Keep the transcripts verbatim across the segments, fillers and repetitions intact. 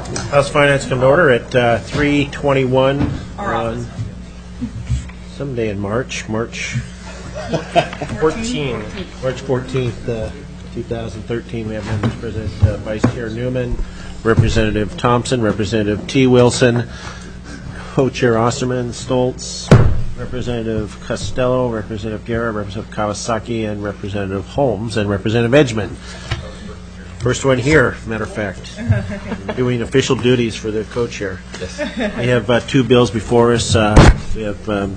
House Finance come to order at uh, three twenty-one on some day in March, March fourteenth. March fourteenth, uh, two thousand thirteen. We have members present, uh, Vice Chair Newman, Representative Thompson, Representative T. Wilson, Co-Chair Osterman, Stoltz, Representative Costello, Representative Guerra, Representative Kawasaki, and Representative Holmes, and Representative Edgman. First one here, matter of fact, doing official duties for the co-chair. Yes. We have uh, two bills before us. Uh, we have um,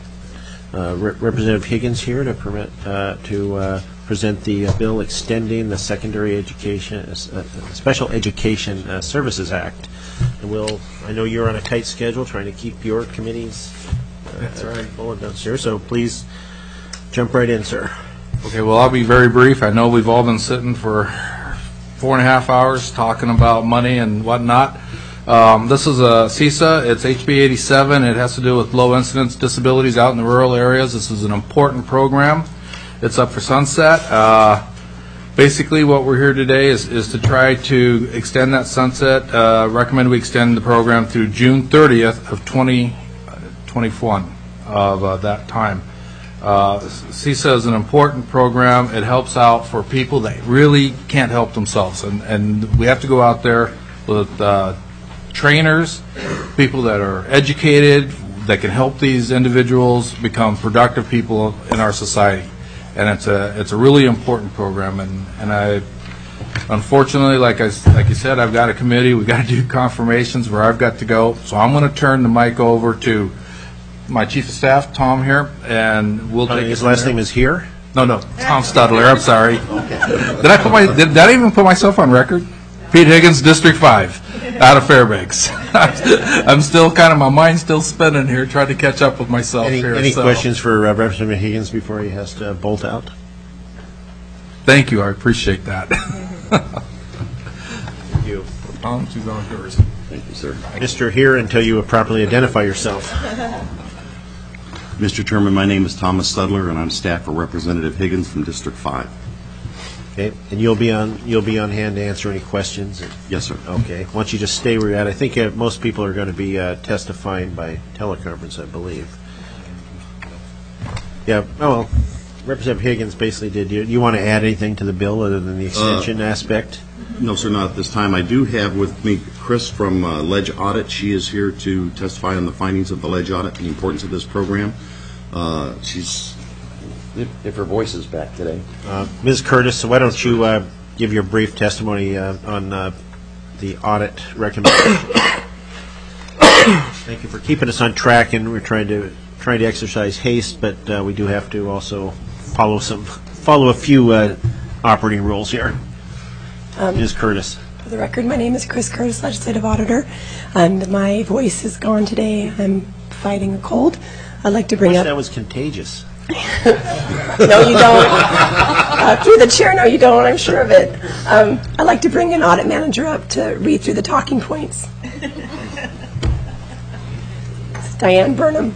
uh, Re- Representative Higgins here to permit uh, to uh, present the uh, bill extending the Secondary Education, uh, Special Education uh, Services Act. And we'll, I know you're on a tight schedule, trying to keep your committees uh, That's right. full and downstairs. So please jump right in, sir. Okay. Well, I'll be very brief. I know we've all been sitting for four and a half hours talking about money and whatnot. Um, this is a C I S A. It's H B eighty-seven. It has to do with low incidence disabilities out in the rural areas. This is an important program. It's up for sunset. Uh, basically, what we're here today is, is to try to extend that sunset. Uh, recommend we extend the program through June thirtieth of twenty twenty-one of uh, that time. Uh, C I S A is an important program. It helps out for people that really can't help themselves, and, and we have to go out there with uh, trainers, people that are educated, that can help these individuals become productive people in our society. And it's a it's a really important program. And, and I, unfortunately, like I like you said, I've got a committee. We've got to do confirmations where I've got to go. So I'm going to turn the mic over to my chief of staff, Tom, here, and we'll take his last name is here? No, no, Tom Studler. I'm sorry. Okay. Did I put my? Did, did I even put myself on record? Pete Higgins, District Five, out of Fairbanks. I'm still kind of my mind's still spinning here, trying to catch up with myself any, here. Any so. questions for uh, Representative Higgins before he has to bolt out? Thank you. I appreciate that. Thank you. Tom, she's on yours. Thank you, sir. Mister Here, until you properly identify yourself. Mister Chairman, my name is Thomas Studler, and I'm staff for Representative Higgins from District Five. Okay, and you'll be on you'll be on hand to answer any questions. Yes, sir. Okay, why don't you just stay where you're at? I think uh, most people are going to be uh, testifying by teleconference, I believe. Yeah. Oh well, Representative Higgins basically did. You, you want to add anything to the bill other than the extension uh, aspect? No, sir, not at this time. I do have with me Chris from uh, Ledge Audit. She is here to testify on the findings of the Ledge Audit and the importance of this program. Uh, she's, if, if her voice is back today. Uh, Miz Curtis, why don't you uh, give your brief testimony uh, on uh, the audit recommendation? Thank you for keeping us on track, and we're trying to trying to exercise haste, but uh, we do have to also follow some follow a few uh, operating rules here. Um, Miz Curtis. For the record, my name is Chris Curtis, Legislative Auditor, and my voice is gone today. I'm fighting a cold. I'd like to bring I wish up... that was contagious. No, you don't. Uh, through the chair, no, you don't. I'm sure of it. Um, I'd like to bring an audit manager up to read through the talking points. It's Diane Burnham.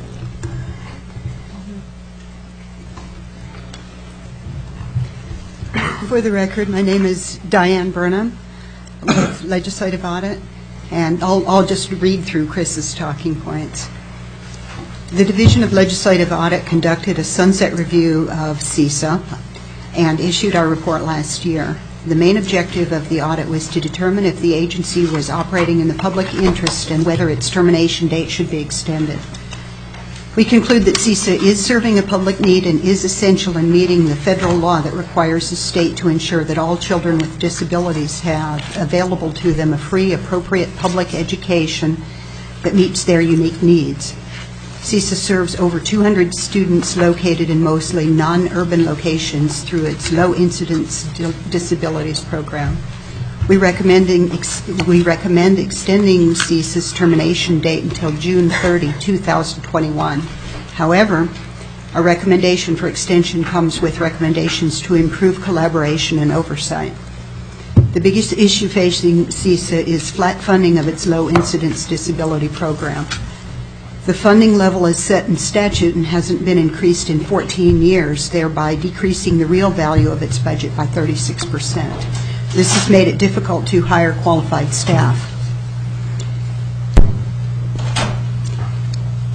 For the record, my name is Diane Burnham with Legislative Audit, and I'll, I'll just read through Chris's talking points. The Division of Legislative Audit conducted a sunset review of C I S A and issued our report last year. The main objective of the audit was to determine if the agency was operating in the public interest and whether its termination date should be extended. We conclude that C I S A is serving a public need and is essential in meeting the federal law that requires the state to ensure that all children with disabilities have available to them a free, appropriate public education that meets their unique needs. C I S A serves over two hundred students located in mostly non-urban locations through its low-incidence disabilities program. We, recommending ex- we recommend extending C I S A's termination date until June thirtieth, two thousand twenty-one. However, our recommendation for extension comes with recommendations to improve collaboration and oversight. The biggest issue facing C I S A is flat funding of its low-incidence disability program. The funding level is set in statute and hasn't been increased in fourteen years, thereby decreasing the real value of its budget by thirty-six percent. This has made it difficult to hire qualified staff.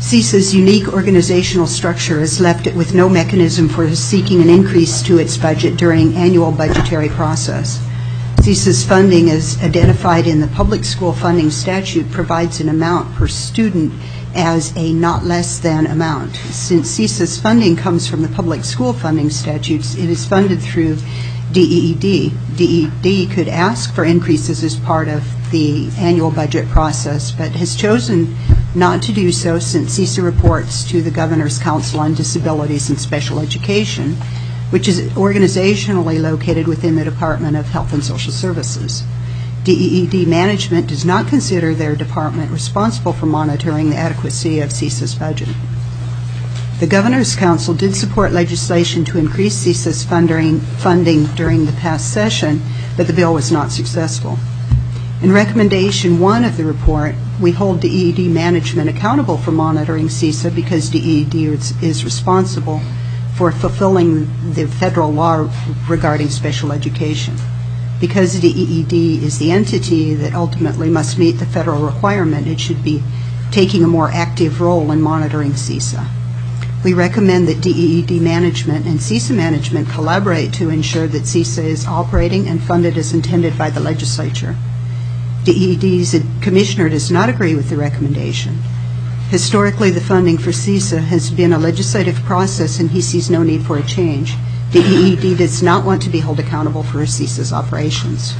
CISA's unique organizational structure has left it with no mechanism for seeking an increase to its budget during annual budgetary process. CISA's funding, as identified in the public school funding statute, provides an amount per student as a not less than amount. Since CISA's funding comes from the public school funding statutes, it is funded through D E E D. D E E D could ask for increases as part of the annual budget process, but has chosen not to do so since CISA reports to the Governor's Council on Disabilities and Special Education, which is organizationally located within the Department of Health and Social Services. D E E D management does not consider their department responsible for monitoring the adequacy of CISA's budget. The Governor's Council did support legislation to increase CISA's funding, funding during the past session, but the bill was not successful. In recommendation one of the report, we hold D E E D management accountable for monitoring CISA because D E E D is, is responsible for fulfilling the federal law regarding special education. Because D E E D is the entity that ultimately must meet the federal requirement, it should be taking a more active role in monitoring CISA. We recommend that D E E D management and CISA management collaborate to ensure that CISA is operating and funded as intended by the legislature. D E E D's commissioner does not agree with the recommendation. Historically, the funding for CISA has been a legislative process, and he sees no need for a change. D E E D does not want to be held accountable for CISA's operations.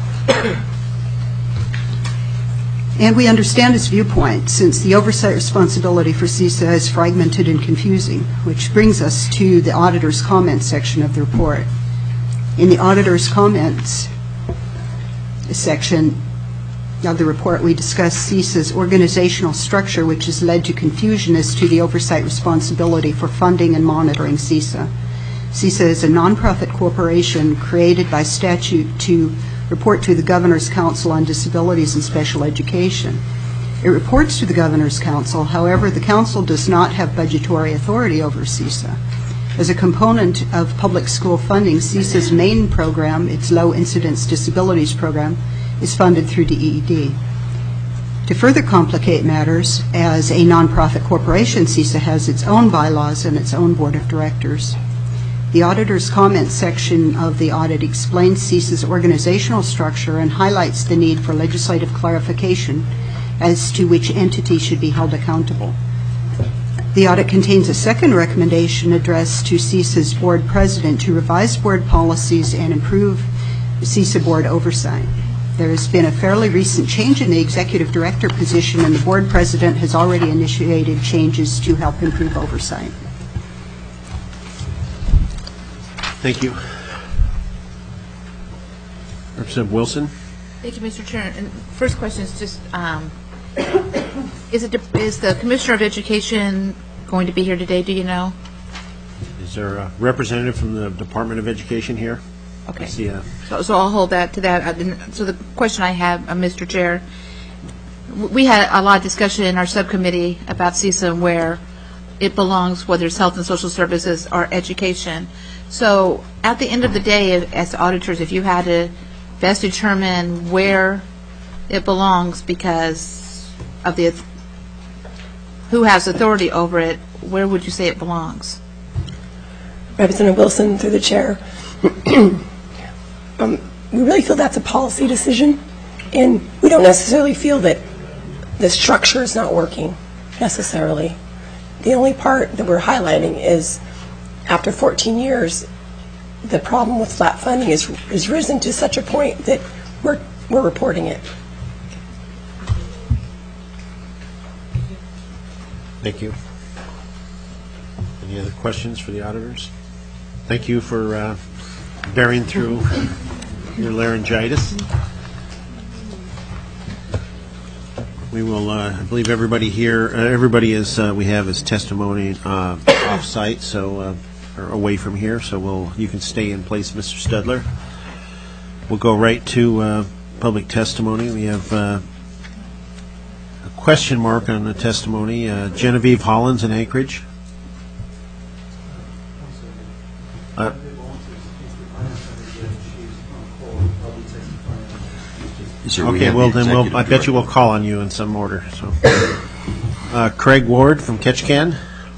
And we understand his viewpoint, since the oversight responsibility for CISA is fragmented and confusing, which brings us to the auditor's comments section of the report. In the auditor's comments section of the report, we discuss CISA's organizational structure, which has led to confusion as to the oversight responsibility for funding and monitoring CISA. CISA is a nonprofit corporation created by statute to report to the Governor's Council on Disabilities and Special Education. It reports to the Governor's Council, however, the Council does not have budgetary authority over CISA. As a component of public school funding, CISA's main program, its Low Incidence Disabilities Program, is funded through D E E D. To further complicate matters, as a nonprofit corporation, CISA has its own bylaws and its own board of directors. The auditor's comments section of the audit explains CISA's organizational structure and highlights the need for legislative clarification as to which entity should be held accountable. The audit contains a second recommendation addressed to CISA's board president to revise board policies and improve CISA board oversight. There has been a fairly recent change in the executive director position, and the board president has already initiated changes to help improve oversight. Thank you. Representative Wilson? Thank you, Mister Chair. And first question is just, um, is it is the Commissioner of Education going to be here today? Do you know? Is there a representative from the Department of Education here? Okay. I see a, So, so I'll hold that to that. Uh, then- So the question I have, uh, Mister Chair, w- we had a lot of discussion in our subcommittee about CISA and where it belongs, whether it's health and social services or education. So at the end of the day, if- as auditors, if you had to best determine where it belongs because of the, who has authority over it, where would you say it belongs? Representative Wilson, through the chair. um, we really feel that's a policy decision, and we don't necessarily feel that the structure is not working necessarily. The only part that we're highlighting is after fourteen years, the problem with flat funding is, is risen to such a point that we're, we're reporting it. thank you. Any other questions for the auditors? Thank you for uh, bearing through your laryngitis. We will, uh, I believe everybody here, uh, everybody is, uh, we have is testimony uh, off-site, so, uh, or away from here, so we'll, you can stay in place, Mister Studler. We'll go right to uh, public testimony. We have uh, a question mark on the testimony. Uh, Genevieve Hollins in Anchorage. Uh, Sir, we Okay, have well the then, we'll, executive I bet you director. we'll call on you in some order, so. Uh, Craig Ward from Ketchikan.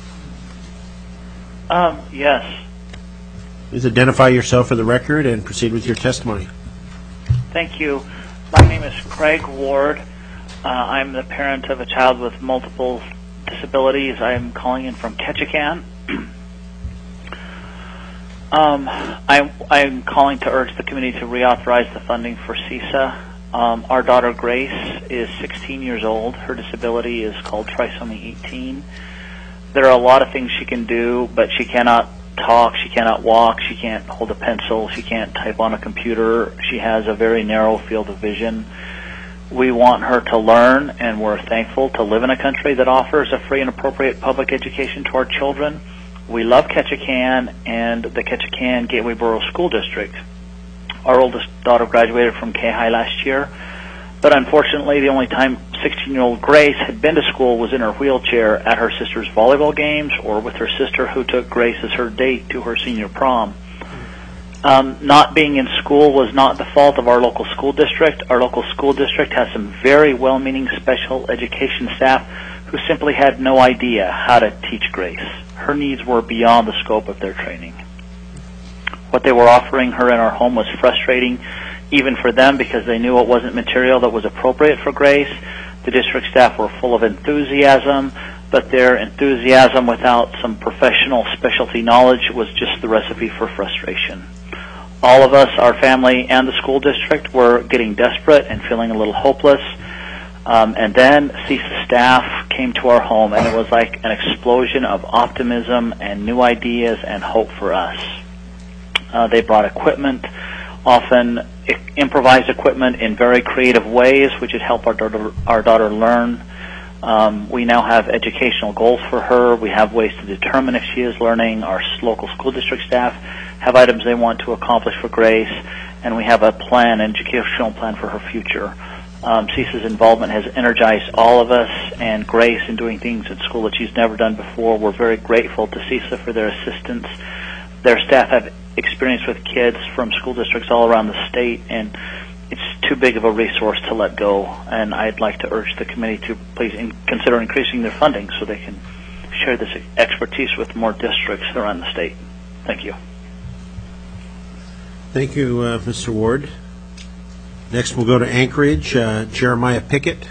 Um, yes. Please identify yourself for the record and proceed with your testimony. Thank you. My name is Craig Ward. Uh, I'm the parent of a child with multiple disabilities. I'm calling in from Ketchikan. um, I'm, I'm calling to urge the committee to reauthorize the funding for CISA. Um, our daughter Grace is sixteen years old. Her disability is called trisomy eighteen. There are a lot of things she can do, but she cannot talk, she cannot walk, she can't hold a pencil, she can't type on a computer. She has a very narrow field of vision. We want her to learn, and we're thankful to live in a country that offers a free and appropriate public education to our children. We love Ketchikan and the Ketchikan Gateway Borough School District. Our oldest daughter graduated from K-High last year, but unfortunately the only time sixteen-year-old Grace had been to school was in her wheelchair at her sister's volleyball games or with her sister, who took Grace as her date to her senior prom. Um, not being in school was not the fault of our local school district. Our local school district has some very well-meaning special education staff who simply had no idea how to teach Grace. Her needs were beyond the scope of their training. What they were offering her in our home was frustrating, even for them, because they knew it wasn't material that was appropriate for Grace. The district staff were full of enthusiasm, but their enthusiasm without some professional specialty knowledge was just the recipe for frustration. All of us, our family, and the school district were getting desperate and feeling a little hopeless. Um, and then CISA staff came to our home, and it was like an explosion of optimism and new ideas and hope for us. Uh, they brought equipment, often improvised equipment in very creative ways, which would help our daughter, our daughter learn. Um, we now have educational goals for her. We have ways to determine if she is learning. Our local school district staff have items they want to accomplish for Grace, and we have a plan, an educational plan for her future. Um, CISA's involvement has energized all of us and Grace in doing things at school that she's never done before. We're very grateful to CISA for their assistance. Their staff have experience with kids from school districts all around the state, and it's too big of a resource to let go. And I'd like to urge the committee to please in consider increasing their funding so they can share this expertise with more districts around the state. Thank you. Thank you, uh, Mister Ward. Next, we'll go to Anchorage. Uh, Jeremiah Pickett.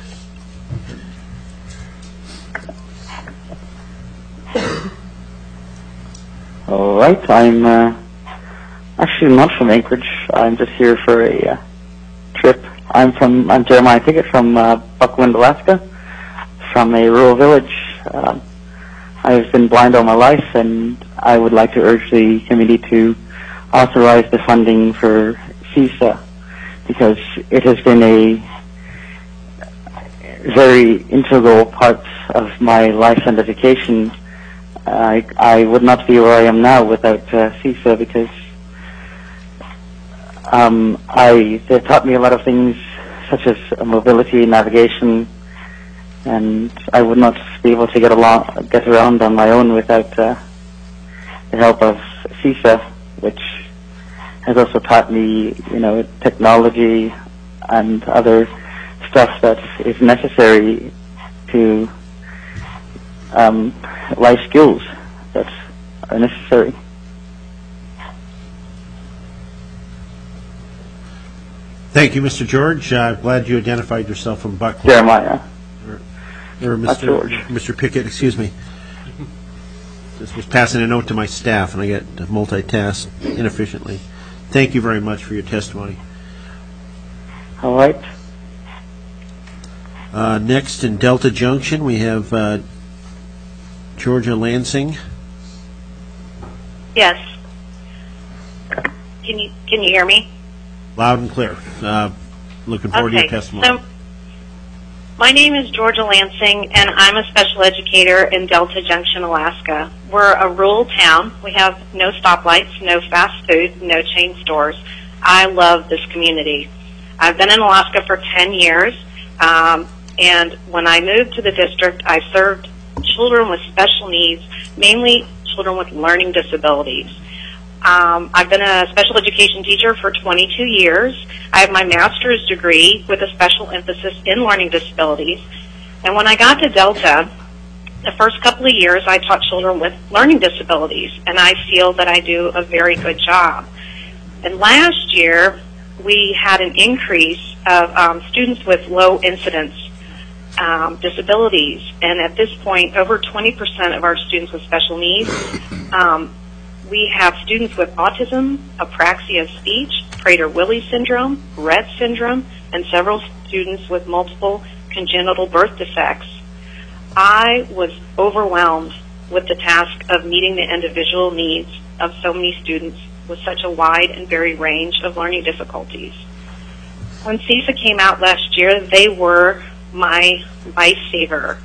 All right, I'm uh, actually not from Anchorage. I'm just here for a uh, trip. I'm from I'm Jeremiah Pickett from uh, Buckland, Alaska, from a rural village. Uh, I've been blind all my life, and I would like to urge the committee to authorize the funding for CISA, because it has been a very integral part of my life and education. I, I would not be where I am now without uh, CISA, because um, I, they taught me a lot of things such as uh, mobility, navigation, and I would not be able to get along, get around on my own without uh, the help of CISA, which has also taught me, you know, technology and other stuff that is necessary to um, life skills that are necessary. Thank you, Mister George. Uh, I'm glad you identified yourself from Buckland. Jeremiah. Or, or Mister George. Mister Pickett, excuse me. This was passing a note to my staff, and I get multitasked inefficiently. Thank you very much for your testimony. All right. Uh, next, in Delta Junction, we have uh, Georgia Lansing. Yes. Can you can you hear me? Loud and clear. Uh, looking forward to Okay. your testimony. So, my name is Georgia Lansing, and I'm a special educator in Delta Junction, Alaska. We're a rural town. We have no stoplights, no fast food, no chain stores. I love this community. I've been in Alaska for ten years, um, and when I moved to the district, I served children with special needs, mainly children with learning disabilities. Um, I've been a special education teacher for twenty-two years. I have my master's degree with a special emphasis in learning disabilities. And when I got to Delta, The first couple of years, I taught children with learning disabilities, and I feel that I do a very good job. And last year, we had an increase of um, students with low incidence um, disabilities, and at this point, over twenty percent of our students with special needs. Um, we have students with autism, apraxia of speech, Prader-Willi syndrome, Rett syndrome, and several students with multiple congenital birth defects. I was overwhelmed with the task of meeting the individual needs of so many students with such a wide and varied range of learning difficulties. When CISA came out last year, they were my lifesaver.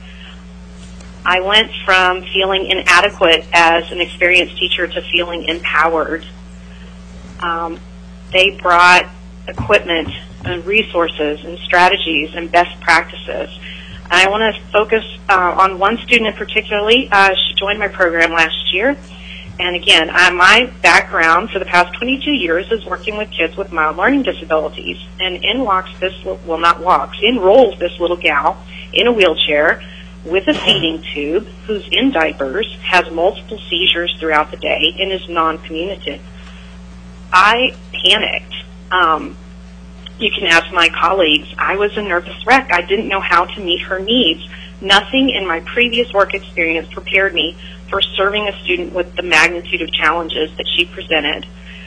I went from feeling inadequate as an experienced teacher to feeling empowered. Um, they brought equipment and resources and strategies and best practices. I want to focus uh, on one student in particularly. Uh, she joined my program last year. And again, uh, my background for the past twenty-two years is working with kids with mild learning disabilities. And in walks this, well not walks, in rolls this little gal in a wheelchair with a feeding tube who's in diapers, has multiple seizures throughout the day, and is non-communicative. I panicked. Um, you can ask my colleagues. I was a nervous wreck. I didn't know how to meet her needs. Nothing in my previous work experience prepared me for serving a student with the magnitude of challenges that she presented.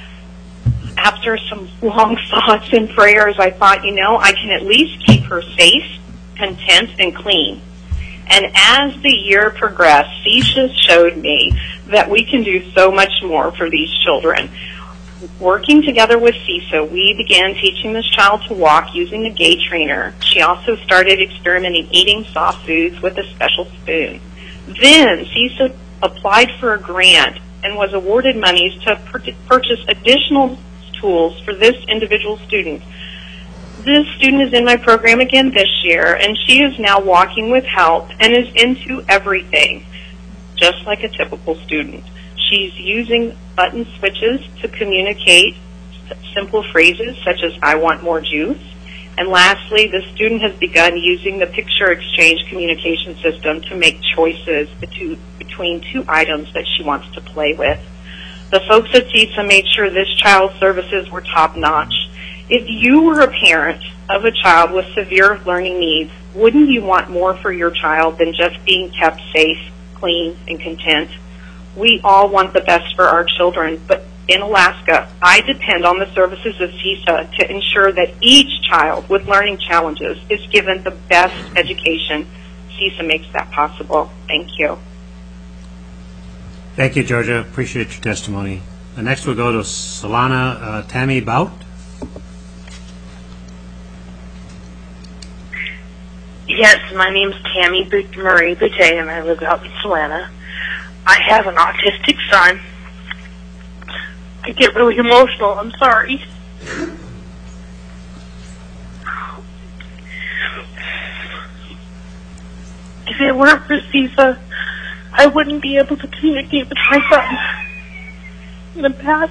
After some long thoughts and prayers, I thought, you know, I can at least keep her safe, content, and clean. And as the year progressed, CISA showed me that we can do so much more for these children. Working together with CISA, we began teaching this child to walk using the gait trainer. She also started experimenting eating soft foods with a special spoon. Then CISA applied for a grant and was awarded monies to purchase additional tools for this individual student. This student is in my program again this year, and she is now walking with help and is into everything, just like a typical student. She's using button switches to communicate simple phrases such as, I want more juice. And lastly, the student has begun using the picture exchange communication system to make choices between two items that she wants to play with. The folks at CISA made sure this child's services were top-notch. If you were a parent of a child with severe learning needs, wouldn't you want more for your child than just being kept safe, clean, and content? We all want the best for our children, but in Alaska, I depend on the services of CISA to ensure that each child with learning challenges is given the best education. CISA makes that possible. Thank you. Thank you, Georgia. Appreciate your testimony. Uh, next we'll go to Solana uh, Tammy Bout. Yes, my name's Tammy Bout- Marie Boutte, and I live out in Solana. I have an autistic son. I get really emotional. I'm sorry. If it weren't for CISA, I wouldn't be able to communicate with my son. In the past,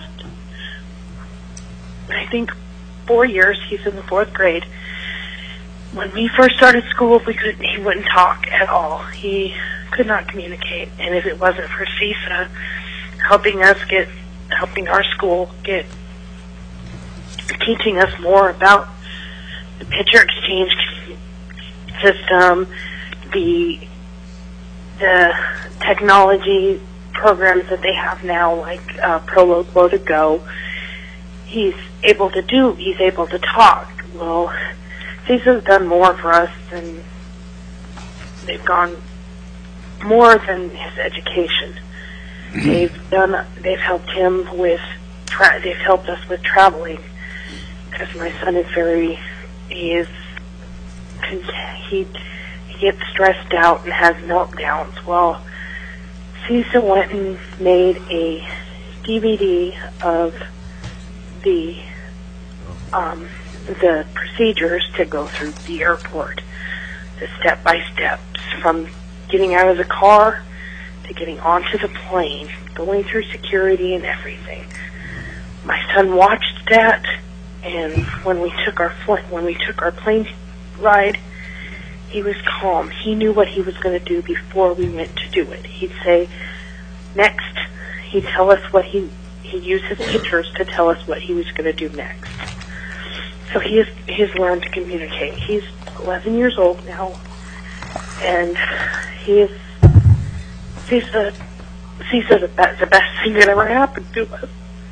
I think, four years, he's in the fourth grade. When we first started school, we could, he wouldn't talk at all. He could not communicate. And if it wasn't for CISA helping us get, helping our school get, teaching us more about the picture exchange system, the the technology programs that they have now, like uh, Prologue Blow to Go, he's able to do, he's able to talk. Well, CISA's done more for us than, they've gone more than his education. They've done, they've helped him with, tra- they've helped us with traveling, because my son is very, he is, he, he gets stressed out and has meltdowns. Well, CISA went and made a D V D of the, um, the procedures to go through the airport, the step-by-steps, from getting out of the car to getting onto the plane, going through security and everything. My son watched that, and when we took our fl- when we took our plane ride, he was calm. He knew what he was going to do before we went to do it. He'd say, next. He'd tell us what he, he used his pictures to tell us what he was going to do next. So he has, he has learned to communicate. He's eleven years old now, and he is, he's the, he's the, best, the best thing that ever happened to us.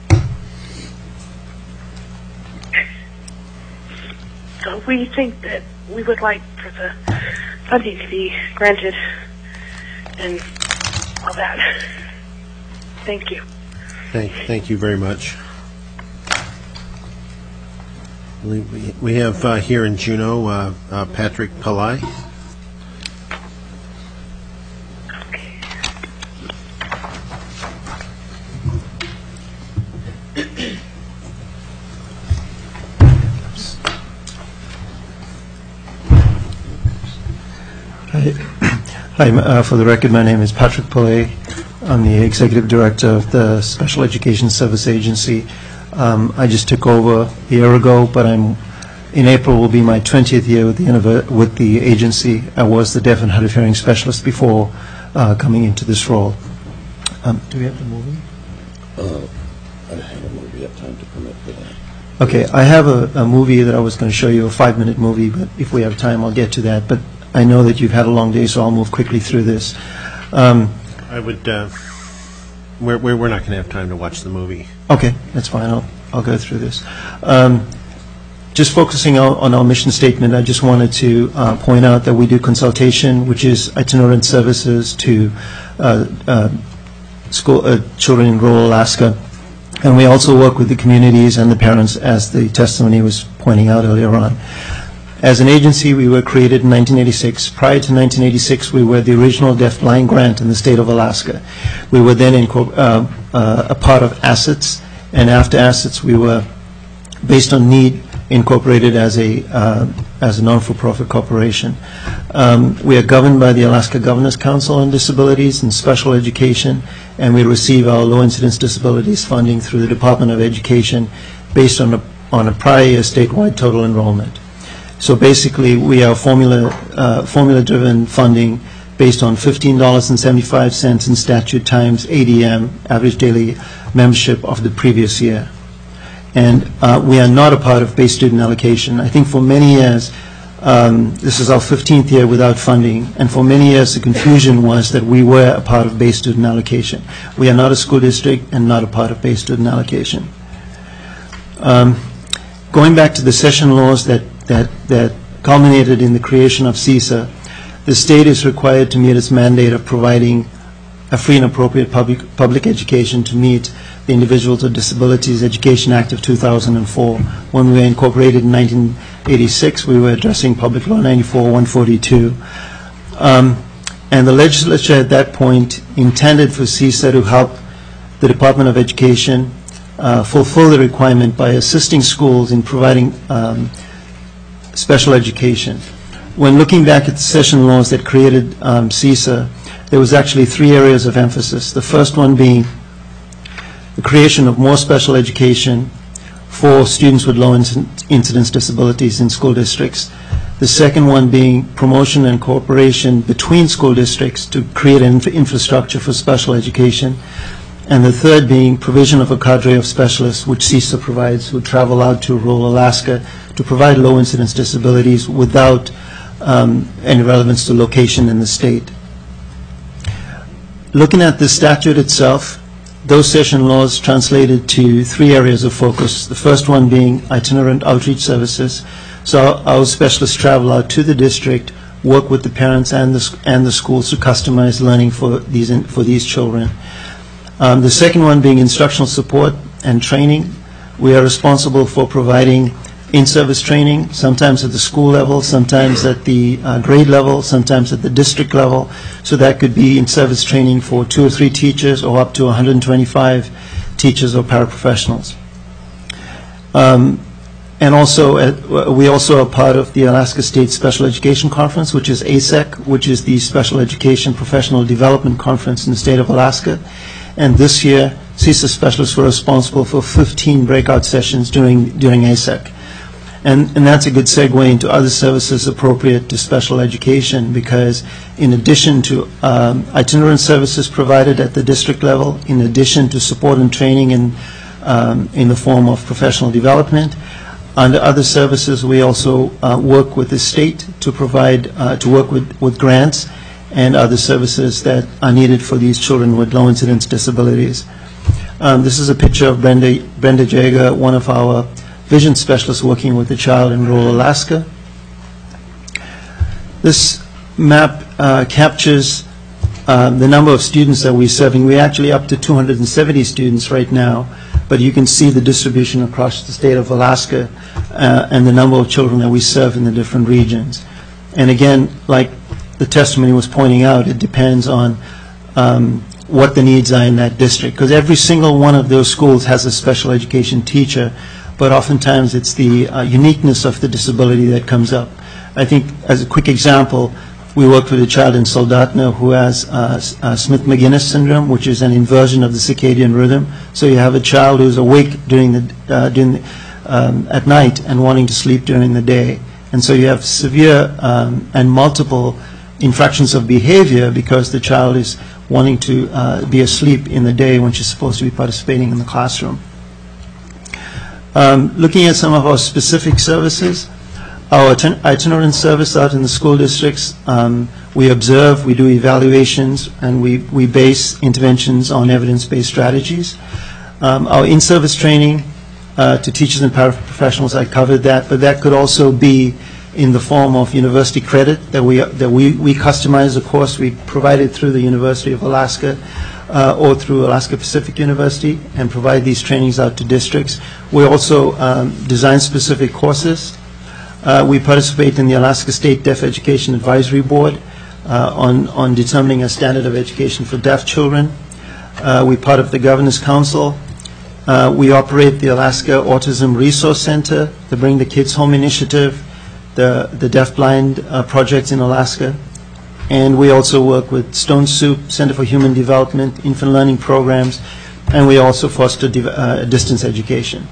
So we think that we would like for the funding to be granted and all that. Thank you. Thank, thank you very much. We, we- we have uh, here in Juneau, uh, uh, Patrick Pillai. Hi, Hi, uh, for the record, my name is Patrick Pillai. I'm the Executive Director of the Special Education Service Agency. Um, I just took over a year ago, but I'm, in April will be my twentieth year with the, univer- with the agency. I was the deaf and hard of hearing specialist before uh, coming into this role. Um, do we have the movie? Uh, I don't have a movie yet, time to permit for that. Okay, I have a, a movie that I was going to show you, a five-minute movie, but if we have time, I'll get to that. But I know that you've had a long day, so I'll move quickly through this. Um, I would, uh, we're, we're we're not going to have time to watch the movie. Okay, that's fine. I'll, I'll go through this. Um, just focusing on, on our mission statement, I just wanted to uh, point out that we do consultation, which is itinerant services to uh, uh, school uh, children in rural Alaska. And we also work with the communities and the parents, as the testimony was pointing out earlier on. As an agency, we were created in nineteen eighty-six. Prior to nineteen eighty-six, we were the original deaf-blind grant in the state of Alaska. We were then incorpor- uh, uh, a part of Assets, and after Assets, we were, based on need, incorporated as a uh, as a non-for-profit corporation. Um, we are governed by the Alaska Governors Council on Disabilities and Special Education, and we receive our low-incidence disabilities funding through the Department of Education based on a, on a prior year statewide total enrollment. So basically, we are formula uh, formula-driven funding based on fifteen dollars and seventy-five cents in statute times A D M, average daily membership of the previous year. And uh, we are not a part of base student allocation. I think for many years, um, this is our fifteenth year without funding, and for many years the confusion was that we were a part of base student allocation. We are not a school district and not a part of base student allocation. Um, going back to the session laws that, that, that culminated in the creation of CESA, the state is required to meet its mandate of providing a free and appropriate public, public education to meet the Individuals with Disabilities Education Act of two thousand four. When we were incorporated in nineteen eighty-six, we were addressing Public Law ninety-four one forty-two. Um, and the legislature at that point intended for CESA to help the Department of Education uh, fulfill the requirement by assisting schools in providing um, special education. When looking back at the session laws that created um, CESA, there was actually three areas of emphasis. The first one being the creation of more special education for students with low incidence disabilities in school districts. The second one being promotion and cooperation between school districts to create an infra- infrastructure for special education. And the third being provision of a cadre of specialists, which CESA provides, who travel out to rural Alaska to provide low incidence disabilities without um, any relevance to location in the state. Looking at the statute itself, those session laws translated to three areas of focus. The first one being itinerant outreach services. So our, our specialists travel out to the district, work with the parents and the and the schools to customize learning for these in, for these children. Um, the second one being instructional support and training. We are responsible for providing in-service training, sometimes at the school level, sometimes at the uh, grade level, sometimes at the district level. So that could be in-service training for two or three teachers or up to one hundred twenty-five teachers or paraprofessionals. Um, and also, uh, we also are part of the Alaska State Special Education Conference, which is A S E C, which is the Special Education Professional Development Conference in the state of Alaska. And this year, CESA specialists were responsible for fifteen breakout sessions during, during A S E C. And, and that's a good segue into other services appropriate to special education, because in addition to um, itinerant services provided at the district level, in addition to support and training in, um, in the form of professional development, under other services we also uh, work with the state to provide, uh, to work with, with grants and other services that are needed for these children with low incidence disabilities. Um, this is a picture of Brenda, Brenda Jager, one of our vision specialists working with a child in rural Alaska. This map uh, captures uh, the number of students that we're serving. We're actually up to two hundred seventy students right now, but you can see the distribution across the state of Alaska uh, and the number of children that we serve in the different regions. And again, like the testimony was pointing out, it depends on um, what the needs are in that district, because every single one of those schools has a special education teacher, but oftentimes it's the uh, uniqueness of the disability that comes up. I think, as a quick example, we worked with a child in Soldotna who has uh, uh, Smith-McGuinness syndrome, which is an inversion of the circadian rhythm. So you have a child who's awake during the, uh, during the, um, at night and wanting to sleep during the day. And so you have severe um, and multiple infractions of behavior because the child is wanting to uh, be asleep in the day when she's supposed to be participating in the classroom. Um, looking at some of our specific services, our itinerant service out in the school districts, um, we observe, we do evaluations, and we, we base interventions on evidence-based strategies. Um, our in-service training uh, to teachers and paraprofessionals, I covered that, but that could also be in the form of university credit that we that we, we customize a course we provided through the University of Alaska uh, or through Alaska Pacific University and provide these trainings out to districts. We also um, design specific courses. Uh, we participate in the Alaska State Deaf Education Advisory Board uh, on, on determining a standard of education for deaf children. Uh, we're part of the Governor's Council. Uh, we operate the Alaska Autism Resource Center, the Bring the Kids Home initiative, the, the deaf-blind uh, projects in Alaska. And we also work with Stone Soup, Center for Human Development, infant learning programs, and we also foster uh, distance education.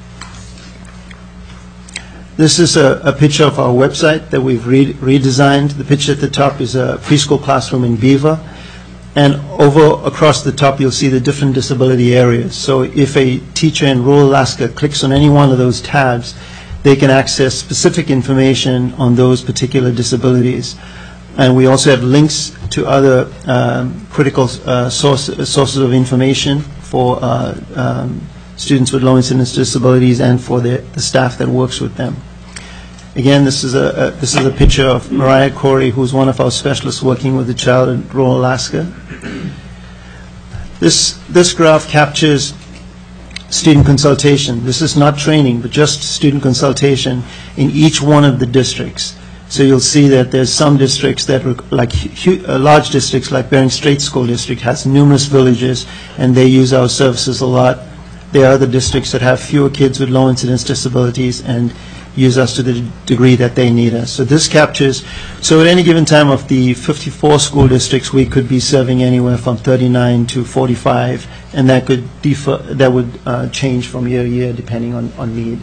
This is a, a picture of our website that we've re redesigned. The picture at the top is a preschool classroom in Beaver. And over across the top, you'll see the different disability areas. So if a teacher in rural Alaska clicks on any one of those tabs, they can access specific information on those particular disabilities. And we also have links to other um, critical uh, source, uh, sources of information for uh, um, students with low incidence disabilities and for the, the staff that works with them. Again, this is a, a this is a picture of Mariah Corey, who's one of our specialists working with a child in rural Alaska. This this graph captures student consultation. This is not training, but just student consultation in each one of the districts. So you'll see that there's some districts that, like uh, large districts like Bering Strait School District, has numerous villages, and they use our services a lot. There are other districts that have fewer kids with low incidence disabilities and use us to the degree that they need us. So this captures, so at any given time of the fifty-four school districts, we could be serving anywhere from thirty-nine to forty-five, and that could differ, that would uh, change from year to year depending on, on need.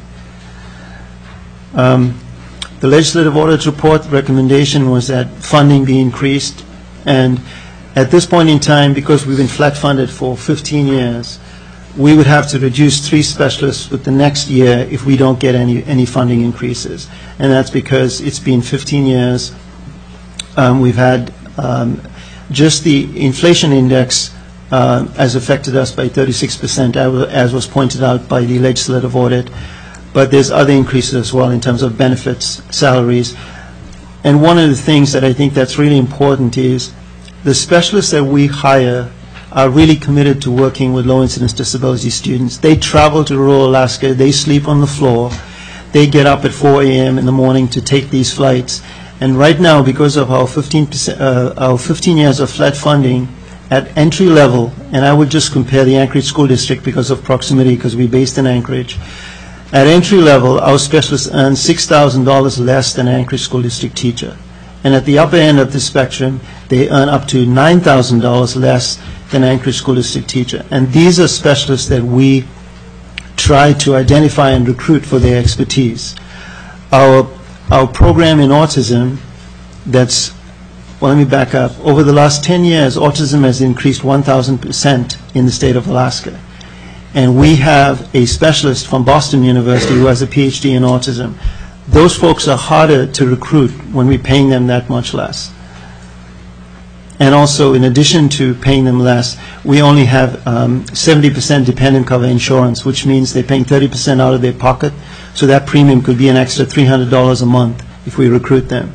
Um, the legislative audit report recommendation was that funding be increased, and at this point in time, because we've been flat funded for fifteen years, we would have to reduce three specialists with the next year if we don't get any, any funding increases. And that's because it's been fifteen years. Um, we've had um, just the inflation index uh, has affected us by thirty-six percent, as was pointed out by the legislative audit. But there's other increases as well in terms of benefits, salaries. And one of the things that I think that's really important is the specialists that we hire are really committed to working with low incidence disability students. They travel to rural Alaska, they sleep on the floor, they get up at four A M in the morning to take these flights. And right now, because of our fifteen percent, uh, our fifteen years of flat funding at entry level, and I would just compare the Anchorage School District because of proximity, because we're based in Anchorage. At entry level, our specialists earn six thousand dollars less than an Anchorage School District teacher. And at the upper end of the spectrum, they earn up to nine thousand dollars less than an Anchorage School District teacher. And these are specialists that we try to identify and recruit for their expertise. our, our program in autism, that's, well, let me back up. Over the last ten years, autism has increased one thousand percent in the state of Alaska. And we have a specialist from Boston University who has a P H D in autism. Those folks are harder to recruit when we're paying them that much less. And also, in addition to paying them less, we only have um, seventy percent dependent cover insurance, which means they're paying thirty percent out of their pocket. So that premium could be an extra three hundred dollars a month if we recruit them.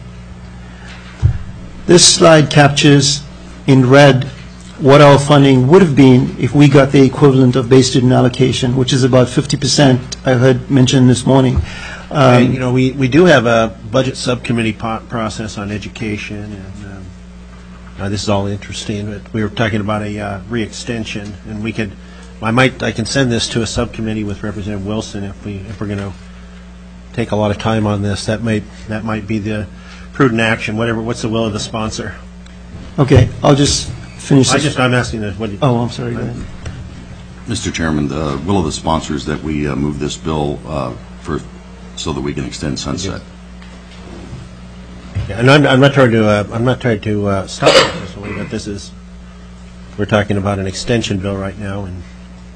This slide captures in red what our funding would have been if we got the equivalent of base student allocation, which is about fifty percent, I heard mentioned this morning. Um, And, you know, we, we do have a budget subcommittee po- process on education, and um, uh, this is all interesting, but we were talking about a uh, re-extension, and we could, I might, I can send this to a subcommittee with Representative Wilson if we, if we're going to take a lot of time on this. That might, that might be the prudent action, whatever, what's the will of the sponsor? Okay, I'll just finish I this. just, I'm asking this, what do you? Oh, I'm sorry, go ahead. Mister Chairman, the will of the sponsors that we uh, move this bill uh, for, so that we can extend sunset. Yeah, and I'm, I'm not trying to, uh, I'm not trying to uh, stop it this way, but this is, we're talking about an extension bill right now, and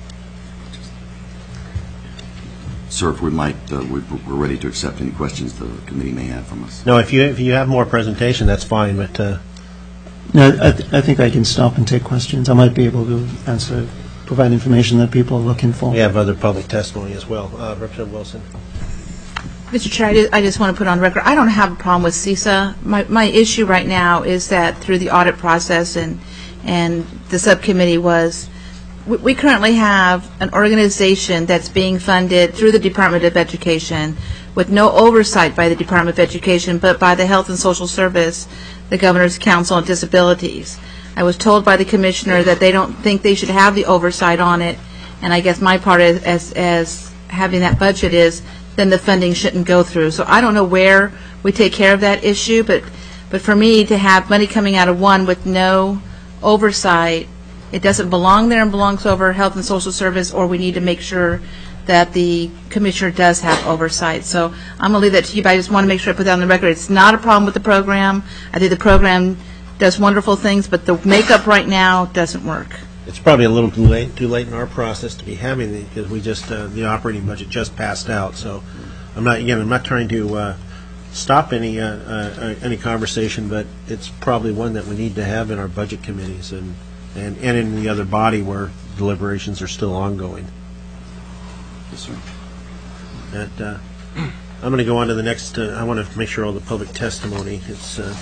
Sir, if we might, uh, we- we're ready to accept any questions the committee may have from us. no, if you, if you have more presentation, that's fine, but uh, No, I, th- I think I can stop and take questions. I might be able to answer, provide information that people are looking for. we have other public testimony as well. Uh, Representative Wilson. Mister Chair, I ju- I just want to put on record, I don't have a problem with CISA. My, my issue right now is that through the audit process and, and the subcommittee was, we, we currently have an organization that's being funded through the Department of Education with no oversight by the Department of Education, but by the Health and Social Service, the Governor's Council on Disabilities. I was told by the commissioner that they don't think they should have the oversight on it, and I guess my part as, as, as having that budget is, then the funding shouldn't go through. So I don't know where we take care of that issue, but, but for me to have money coming out of one with no oversight, it doesn't belong there and belongs over Health and Social Service, or we need to make sure that the commissioner does have oversight. So I'm going to leave that to you, but I just want to make sure I put that on the record. It's not a problem with the program. I think the program does wonderful things, but the makeup right now doesn't work. It's probably a little too late, too late in our process to be having the, because we just, uh, the operating budget just passed out, so I'm not, again, I'm not trying to uh, stop any, uh, uh, any conversation, but it's probably one that we need to have in our budget committees and, and, and in the other body where deliberations are still ongoing. Yes, sir. That, uh, I'm going to go on to the next, uh, I want to make sure all the public testimony, it's, uh,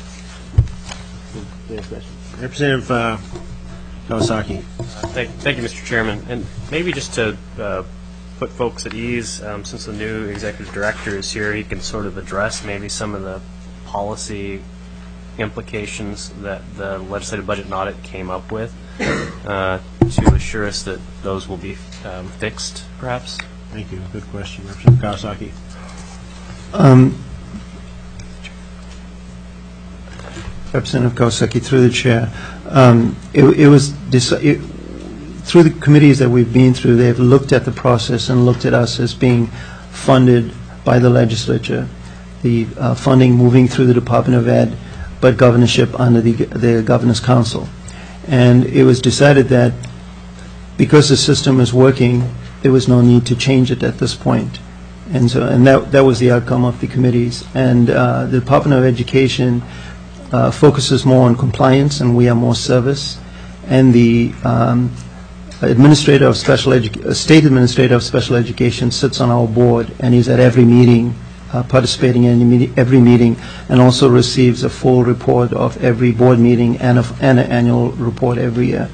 Representative uh, Kawasaki. Thank, thank you, Mister Chairman. And maybe just to uh, put folks at ease, um, since the new executive director is here, he can sort of address maybe some of the policy implications that the legislative budget and audit came up with uh, to assure us that those will be um, fixed, perhaps. Thank you. Good question, Representative Kawasaki. Um, Representative Kawasaki, through the chair, um, it, it was deci- it, through the committees that we've been through, they've looked at the process and looked at us as being funded by the legislature, the uh, funding moving through the Department of Ed, but governorship under the, the Governor's Council. And it was decided that because the system is working, there was no need to change it at this point. And so, and that, that was the outcome of the committees. And uh, the Department of Education uh, focuses more on compliance, and we are more service. And the um, administrator of special edu- uh, state administrator of special education sits on our board, and he's at every meeting, uh, participating in any meeting, every meeting, and also receives a full report of every board meeting and, a, and an annual report every year.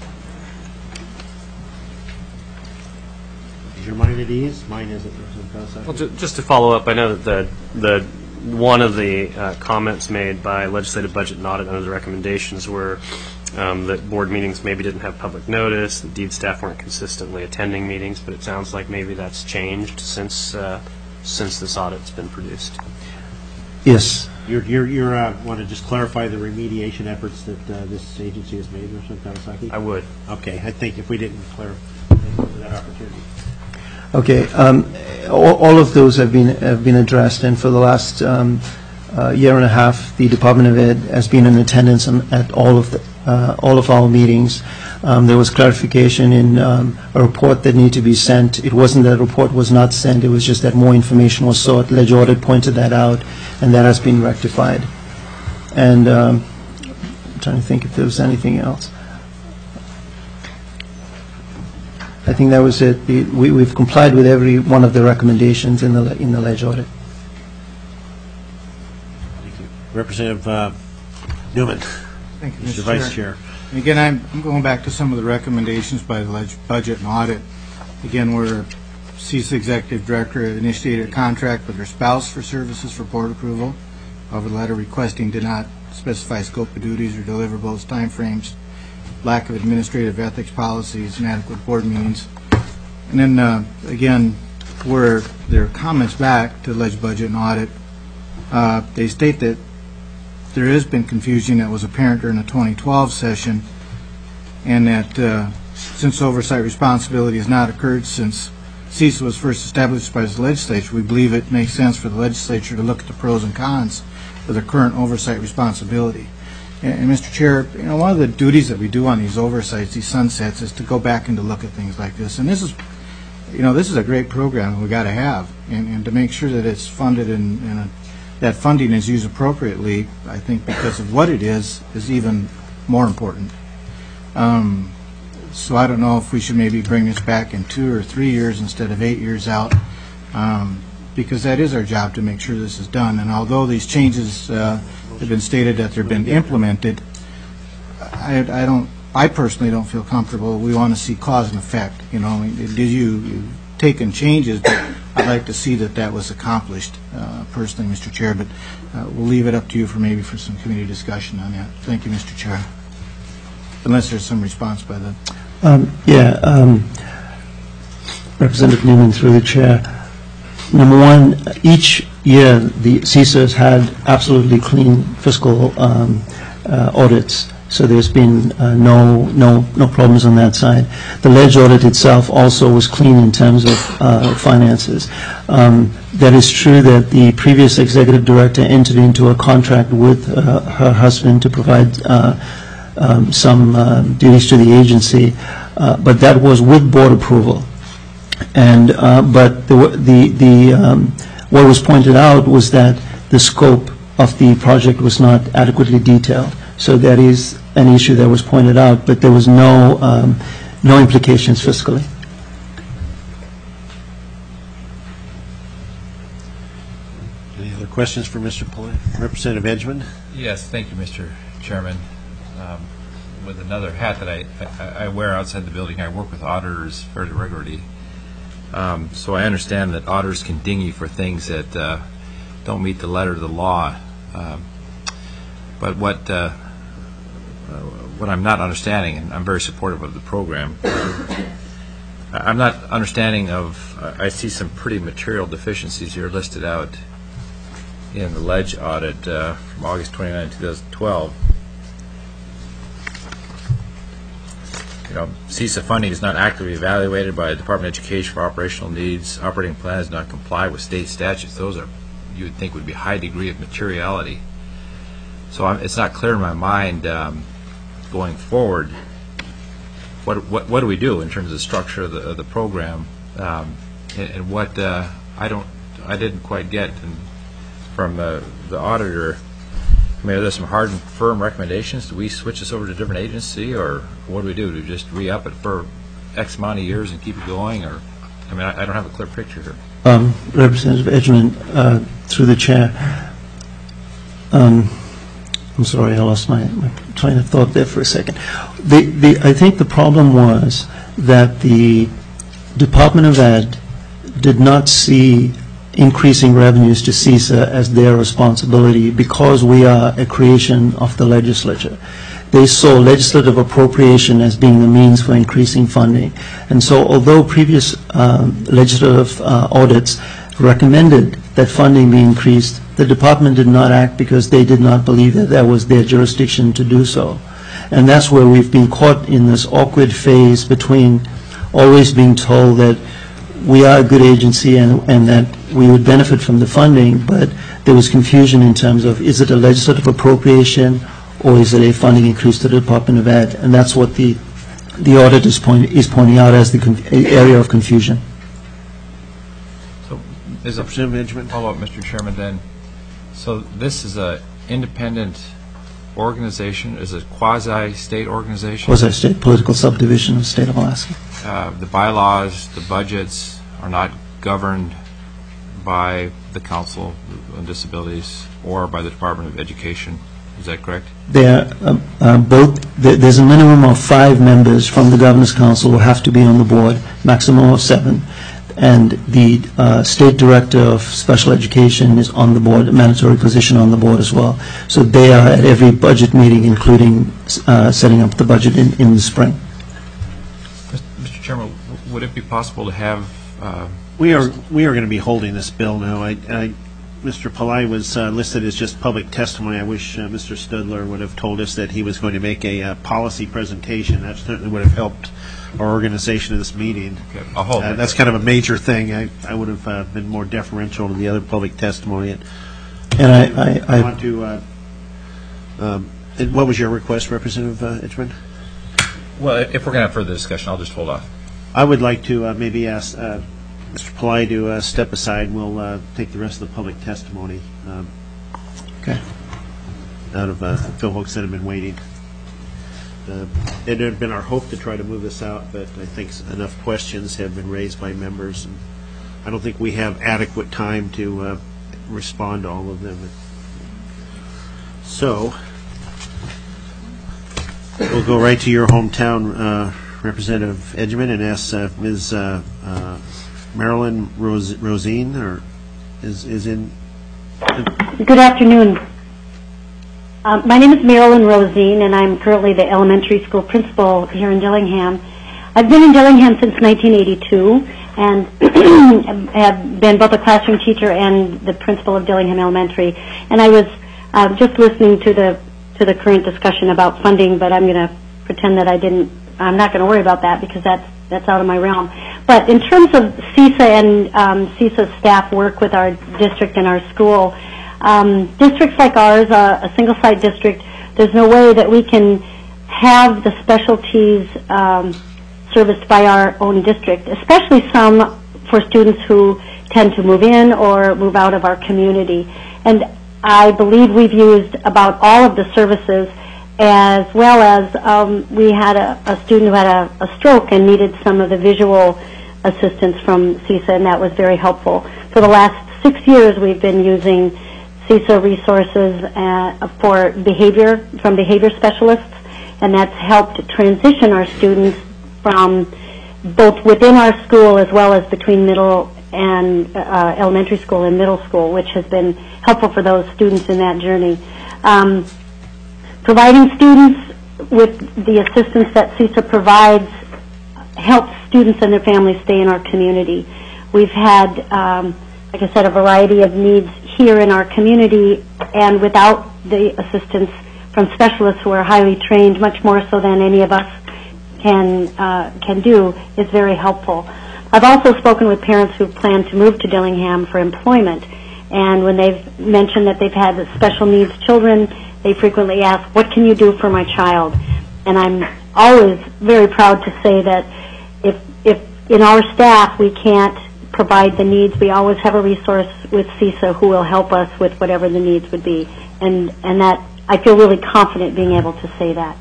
Is your mind at ease? Mine isn't, Representative Kawasaki. Well, ju- just to follow up, I know that the the one of the uh, comments made by legislative budget and audit under the recommendations were um, that board meetings maybe didn't have public notice, that deed staff weren't consistently attending meetings, but it sounds like maybe that's changed since uh, since this audit's been produced. Yes. You're, you're, you're, uh, want to just clarify the remediation efforts that uh, this agency has made, Representative Kawasaki? I would. Okay, I think if we didn't clarify, thank you for that opportunity. Okay, um, all, all of those have been, have been addressed, and for the last um, uh, year and a half, the Department of Ed has been in attendance on, at all of the, uh, all of our meetings. Um, there was clarification in um, a report that needed to be sent. It wasn't that a report was not sent, it was just that more information was sought. Ledge Audit pointed that out, and that has been rectified. And um, I'm trying to think if there was anything else. I think that was it. The, we, we've complied with every one of the recommendations in the in the Ledge Audit. Thank you. Representative uh, Newman. Thank you, Mister Mister Vice Chair. Chair. And again, I'm I'm going back to some of the recommendations by the Ledge Budget and Audit. Again, where CISA Executive Director initiated a contract with her spouse for services for board approval. However, the letter requesting did not specify scope of duties or deliverables, timeframes, lack of administrative ethics policies, inadequate board meetings. And then, uh, again, where there are comments back to the Ledge Budget and Audit, uh, they state that there has been confusion that was apparent during the twenty twelve session, and that uh, since oversight responsibility has not occurred since CISA was first established by the legislature, we believe it makes sense for the legislature to look at the pros and cons of the current oversight responsibility. And, and Mister Chair, you know, one of the duties that we do on these oversights, these sunsets, is to go back and to look at things like this. And this is, you know, this is a great program we got to have, and, and to make sure that it's funded and, and a, that funding is used appropriately, I think because of what it is, is even more important. Um, so I don't know if we should maybe bring this back in two or three years instead of eight years out, um, because that is our job to make sure this is done. And although these changes uh, have been stated that they've been implemented, I, I don't, I personally don't feel comfortable. We want to see cause and effect. You know, did you, you've taken changes, but I'd like to see that that was accomplished uh, personally, Mister Chair, but uh, we'll leave it up to you for maybe for some committee discussion on that. Thank you, Mister Chair. Unless there's some response by the... Um, yeah, um, Representative Newman, through the chair. Number one, each year the CISA has had absolutely clean fiscal um, uh, audits, so there's been uh, no no no problems on that side. The Ledge audit itself also was clean in terms of uh, finances. Um, that is true that the previous executive director entered into a contract with uh, her husband to provide uh, um, some uh, duties to the agency, uh, but that was with board approval. And uh, but the the, the um, what was pointed out was that the scope of the project was not adequately detailed. So that is an issue that was pointed out, but there was no um, no implications fiscally. Any other questions for Mister Pillay? Representative Edgman? Yes, thank you, Mister Chairman. Um, with another hat that I, I, I wear outside the building, I work with auditors fairly regularly. Um, so I understand that auditors can ding you for things that uh, don't meet the letter of the law. Um, but what uh, uh, what I'm not understanding, and I'm very supportive of the program, I'm not understanding of, uh, I see some pretty material deficiencies here listed out in the Ledge audit uh, from August twenty-ninth, two thousand twelve. You know, CISA funding is not actively evaluated by the Department of Education for operational needs. Operating plan does not comply with state statutes. Those are, you would think, would be a high degree of materiality. So I'm, it's not clear in my mind um, going forward. What, what what do we do in terms of the structure of the, of the program, um, and, and what uh, I don't I didn't quite get and from uh, the auditor. I mean, are there some hard and firm recommendations? Do we switch this over to a different agency, or what do we do? Do we just re-up it for X amount of years and keep it going? Or, I mean, I, I don't have a clear picture here. Um, Representative Edgman, uh, through the chair. Um, I'm sorry, I lost my, my train of thought there for a second. The, the, I think the problem was that the Department of Ed did not see increasing revenues to CISA as their responsibility because we are a creation of the legislature. They saw legislative appropriation as being the means for increasing funding. And so although previous um, legislative uh, audits recommended that funding be increased, the department did not act because they did not believe that that was their jurisdiction to do so. And that's where we've been caught in this awkward phase between always being told that we are a good agency and, and that we would benefit from the funding, but there was confusion in terms of, is it a legislative appropriation or is it a funding increase to the Department of Ed? And that's what the, the audit is, point, is pointing out as the conf- area of confusion. So, is it, follow up, Mister Chairman, then, so this is a independent organization, is it quasi-state organization? Quasi-state political subdivision of the state of Alaska. Uh, the bylaws, the budgets are not governed by the Council on Disabilities or by the Department of Education. Is that correct? They are uh, uh, both. Th- there's a minimum of five members from the Governor's Council who have to be on the board, maximum of seven. And the uh, State Director of Special Education is on the board, a mandatory position on the board as well. So they are at every budget meeting, including uh, setting up the budget in, in the spring. Mister Chairman, would it be possible to have... Uh, we are we are going to be holding this bill now. I, I, Mister Pillai was uh, listed as just public testimony. I wish uh, Mister Studler would have told us that he was going to make a uh, policy presentation. That certainly would have helped our organization of this meeting. Okay, I'll hold uh, that's kind of a major thing. I, I would have uh, been more deferential to the other public testimony. And I, I, I, I want to... Uh, um, and what was your request, Representative uh, Itchman? Well, if we're going to have further discussion, I'll just hold off. I would like to uh, maybe ask uh, Mister Pillai to uh, step aside, and we'll uh, take the rest of the public testimony. Um, okay. Out of uh, Phil Hooks that have been waiting. Uh, it had been our hope to try to move this out, but I think enough questions have been raised by members, and I don't think we have adequate time to uh, respond to all of them. So, we'll go right to your hometown, uh, Representative Edgman, and ask uh, Miz Uh, uh, Marilyn Rose, Rosine, or is is in. Good afternoon. Um, my name is Marilyn Rosine, and I'm currently the elementary school principal here in Dillingham. I've been in Dillingham since nineteen eighty-two, and have been both a classroom teacher and the principal of Dillingham Elementary. And I was uh, just listening to the to the current discussion about funding, but I'm going to pretend that I didn't. I'm not going to worry about that because that's that's out of my realm. But in terms of CISA and um, CISA staff work with our district and our school. Um, districts like ours, uh, a single-site district, there's no way that we can have the specialties um, serviced by our own district, especially some for students who tend to move in or move out of our community. And I believe we've used about all of the services, as well as um, we had a, a student who had a, a stroke and needed some of the visual assistance from CISA, and that was very helpful. For the last six years, we've been using CISA resources uh, for behavior, from behavior specialists, and that's helped transition our students from both within our school as well as between middle and uh, elementary school and middle school, which has been helpful for those students in that journey. Um, providing students with the assistance that CISA provides helps students and their families stay in our community. We've had, um, like I said, a variety of needs here in our community, and without the assistance from specialists who are highly trained, much more so than any of us can uh, can do, is very helpful. I've also spoken with parents who plan to move to Dillingham for employment, and when they've mentioned that they've had special needs children, they frequently ask, what can you do for my child? And I'm always very proud to say that if if in our staff we can't provide the needs, we always have a resource with CISA who will help us with whatever the needs would be. And and that, I feel really confident being able to say that.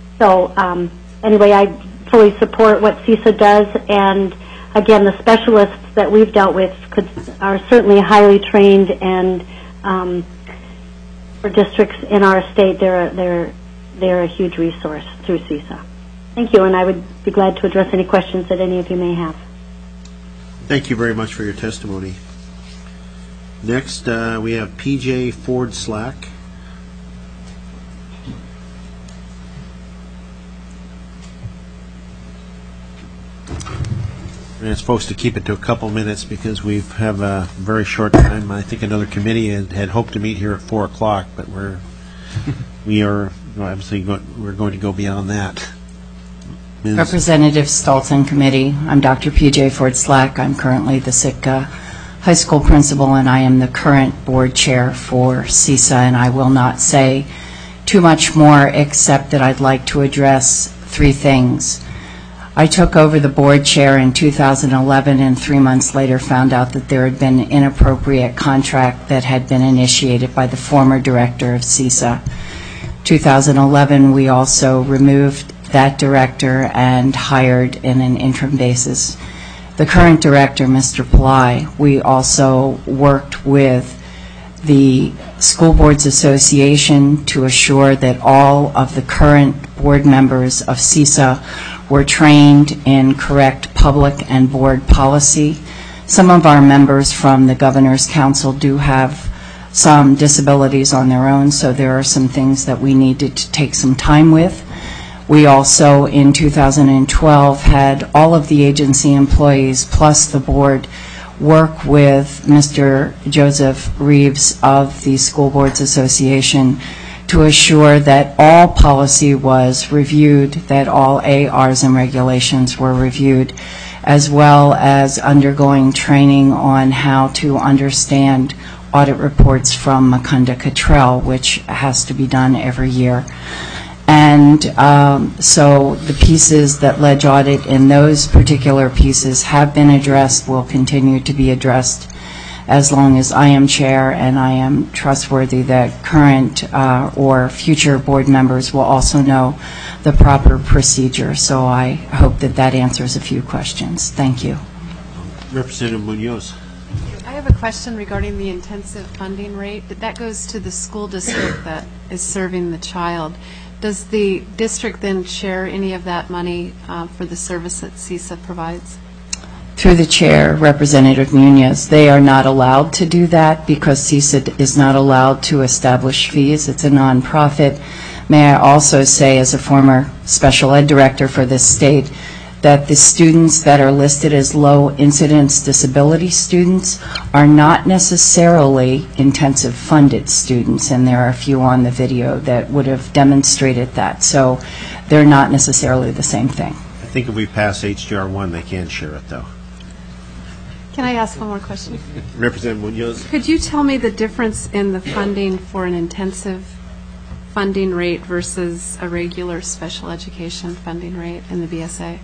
So um, anyway, I fully support what CISA does, and again, the specialists that we've dealt with could, are certainly highly trained, and um, for districts in our state, they're a, they're, they're a huge resource through CISA. Thank you, and I would be glad to address any questions that any of you may have. Thank you very much for your testimony. Next, uh, we have P J Ford Slack. And ask folks to keep it to a couple minutes because we have a very short time. I think another committee had, had hoped to meet here at four o'clock, but we're we are obviously go, we're going to go beyond that. Ms. Representative Stolten Committee. I'm Doctor P J Ford Slack. I'm currently the Sitka High School principal, and I am the current board chair for CISA, and I will not say too much more except that I'd like to address three things. I took over the board chair in two thousand eleven, and three months later found out that there had been an inappropriate contract that had been initiated by the former director of CISA. two thousand eleven, we also removed that director and hired in an interim basis the current director, Mister Pillai. We also worked with the School Boards Association to assure that all of the current board members of CISA were trained in correct public and board policy. Some of our members from the Governor's Council do have some disabilities on their own, so there are some things that we needed to take some time with. We also, in two thousand twelve, had all of the agency employees plus the board work with Mister Joseph Reeves of the School Boards Association to assure that all policy was reviewed, that all A Rs and regulations were reviewed, as well as undergoing training on how to understand audit reports from Mukunda Cottrell, which has to be done every year. And um, so the pieces that Ledge Audit in those particular pieces have been addressed, will continue to be addressed as long as I am chair, and I am trustworthy that current uh, or future board members will also know the proper procedure. So I hope that that answers a few questions. Thank you. Representative Munoz. I have a question regarding the intensive funding rate. That goes to the school district that is serving the child. Does the district then share any of that money uh, for the service that CISA provides? Through the chair, Representative Munoz, they are not allowed to do that because CISA is not allowed to establish fees. It's a nonprofit. May I also say, as a former special ed director for this state, that the students that are listed as low incidence disability students are not necessarily intensive funded students, and there are a few on the video that would have demonstrated that. So they're not necessarily the same thing. I think if we pass H G R one, they can share it, though. Can I ask one more question? Representative Munoz. Could you tell me the difference in the funding for an intensive funding rate versus a regular special education funding rate in the B S A?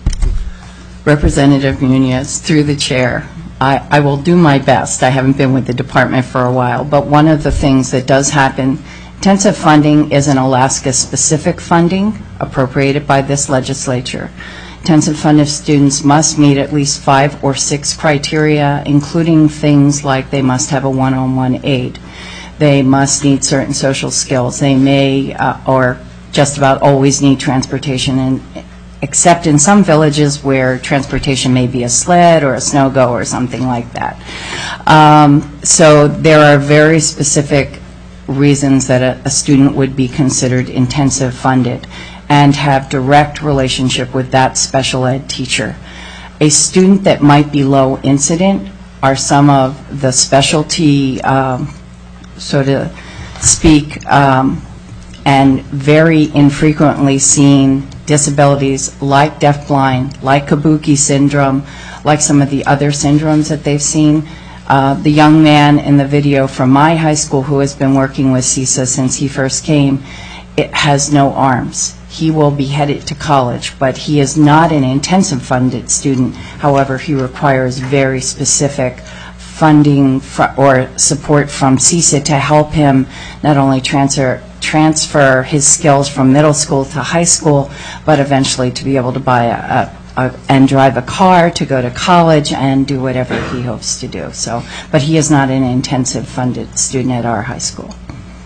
Representative Munoz, through the chair, I, I will do my best. I haven't been with the department for a while, but one of the things that does happen, intensive funding is an Alaska-specific funding appropriated by this legislature. Intensive funded students must meet at least five or six criteria, including things like they must have a one-on-one aide. They must need certain social skills. They may, uh, or just about always need transportation, and except in some villages where transportation may be a sled or a snow-go or something like that. Um, so there are very specific reasons that a, a student would be considered intensive funded and have direct relationship with that special ed teacher. A student that might be low incident are some of the specialty, um, so to speak, um, and very infrequently seen disabilities like deafblind, like Kabuki syndrome, like some of the other syndromes that they've seen. Uh, the young man in the video from my high school who has been working with CISA since he first came, it has no arms. He will be headed to college, but he is not an intensive funded student. However, he requires very specific funding fr- or support from CISA to help him not only transfer transfer his skills from middle school to high school, but eventually to be able to buy a, a, a and drive a car to go to college and do whatever he hopes to do. So, but he is not an intensive funded student at our high school.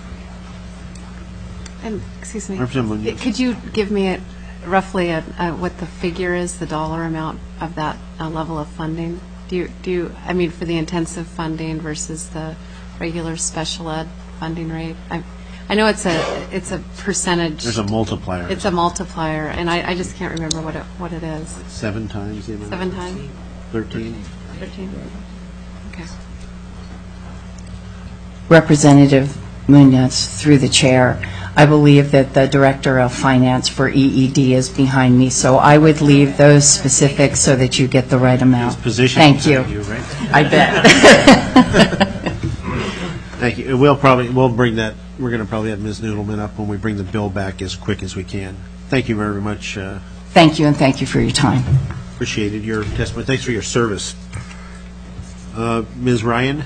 And excuse me, Representative Munoz. could you give me a, roughly a, a, what the figure is, the dollar amount of that uh, level of funding? Do you, do you, I mean, for the intensive funding versus the regular special ed funding rate? I, I know it's a it's a percentage. There's a multiplier. It's a multiplier, and I, I just can't remember what it what it is. Seven times the amount. Seven times. Thirteen. Thirteen. Okay. Representative Munoz, through the chair, I believe that the Director of Finance for E E D is behind me, so I would leave those specifics so that you get the right amount. Position Thank you. behind you, right? I bet. Thank you. We'll probably, we'll bring that, we're going to probably have Miz Noodleman up when we bring the bill back as quick as we can. Thank you very much. uh, Thank you, and thank you for your time. Appreciated your testimony. Thanks for your service. Uh, Miz Ryan?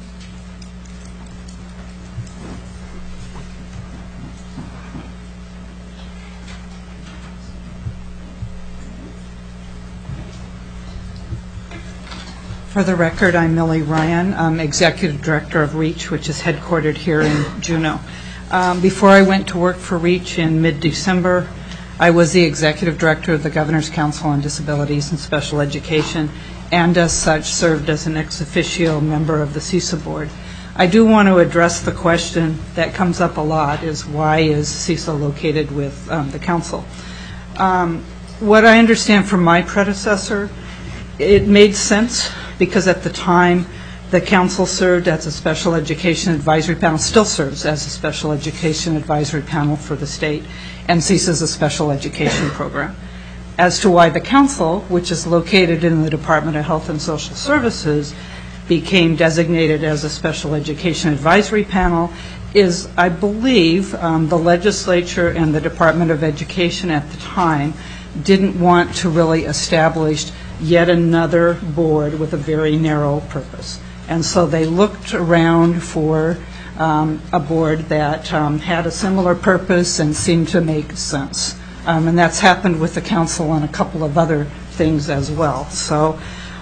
For the record, I'm Millie Ryan. I'm Executive Director of REACH, which is headquartered here in Juneau. Um, before I went to work for REACH in mid-December, I was the Executive Director of the Governor's Council on Disabilities and Special Education, and as such served as an ex officio member of the CISA Board. I do want to address the question that comes up a lot, is why is CISA located with um, the Council? Um, what I understand from my predecessor, it made sense because at the time the Council served as a special education advisory panel, still serves as a special education advisory panel for the state, and CISA is a special education program. As to why the Council, which is located in the Department of Health and Social Services, became designated as a special education advisory panel is, I believe, um, the legislature and the Department of Education at the time didn't want to really establish yet another board with a very narrow purpose. And so they looked around for um, a board that um, had a similar purpose and seemed to make sense. Um, and that's happened with the Council on a couple of other things as well. So,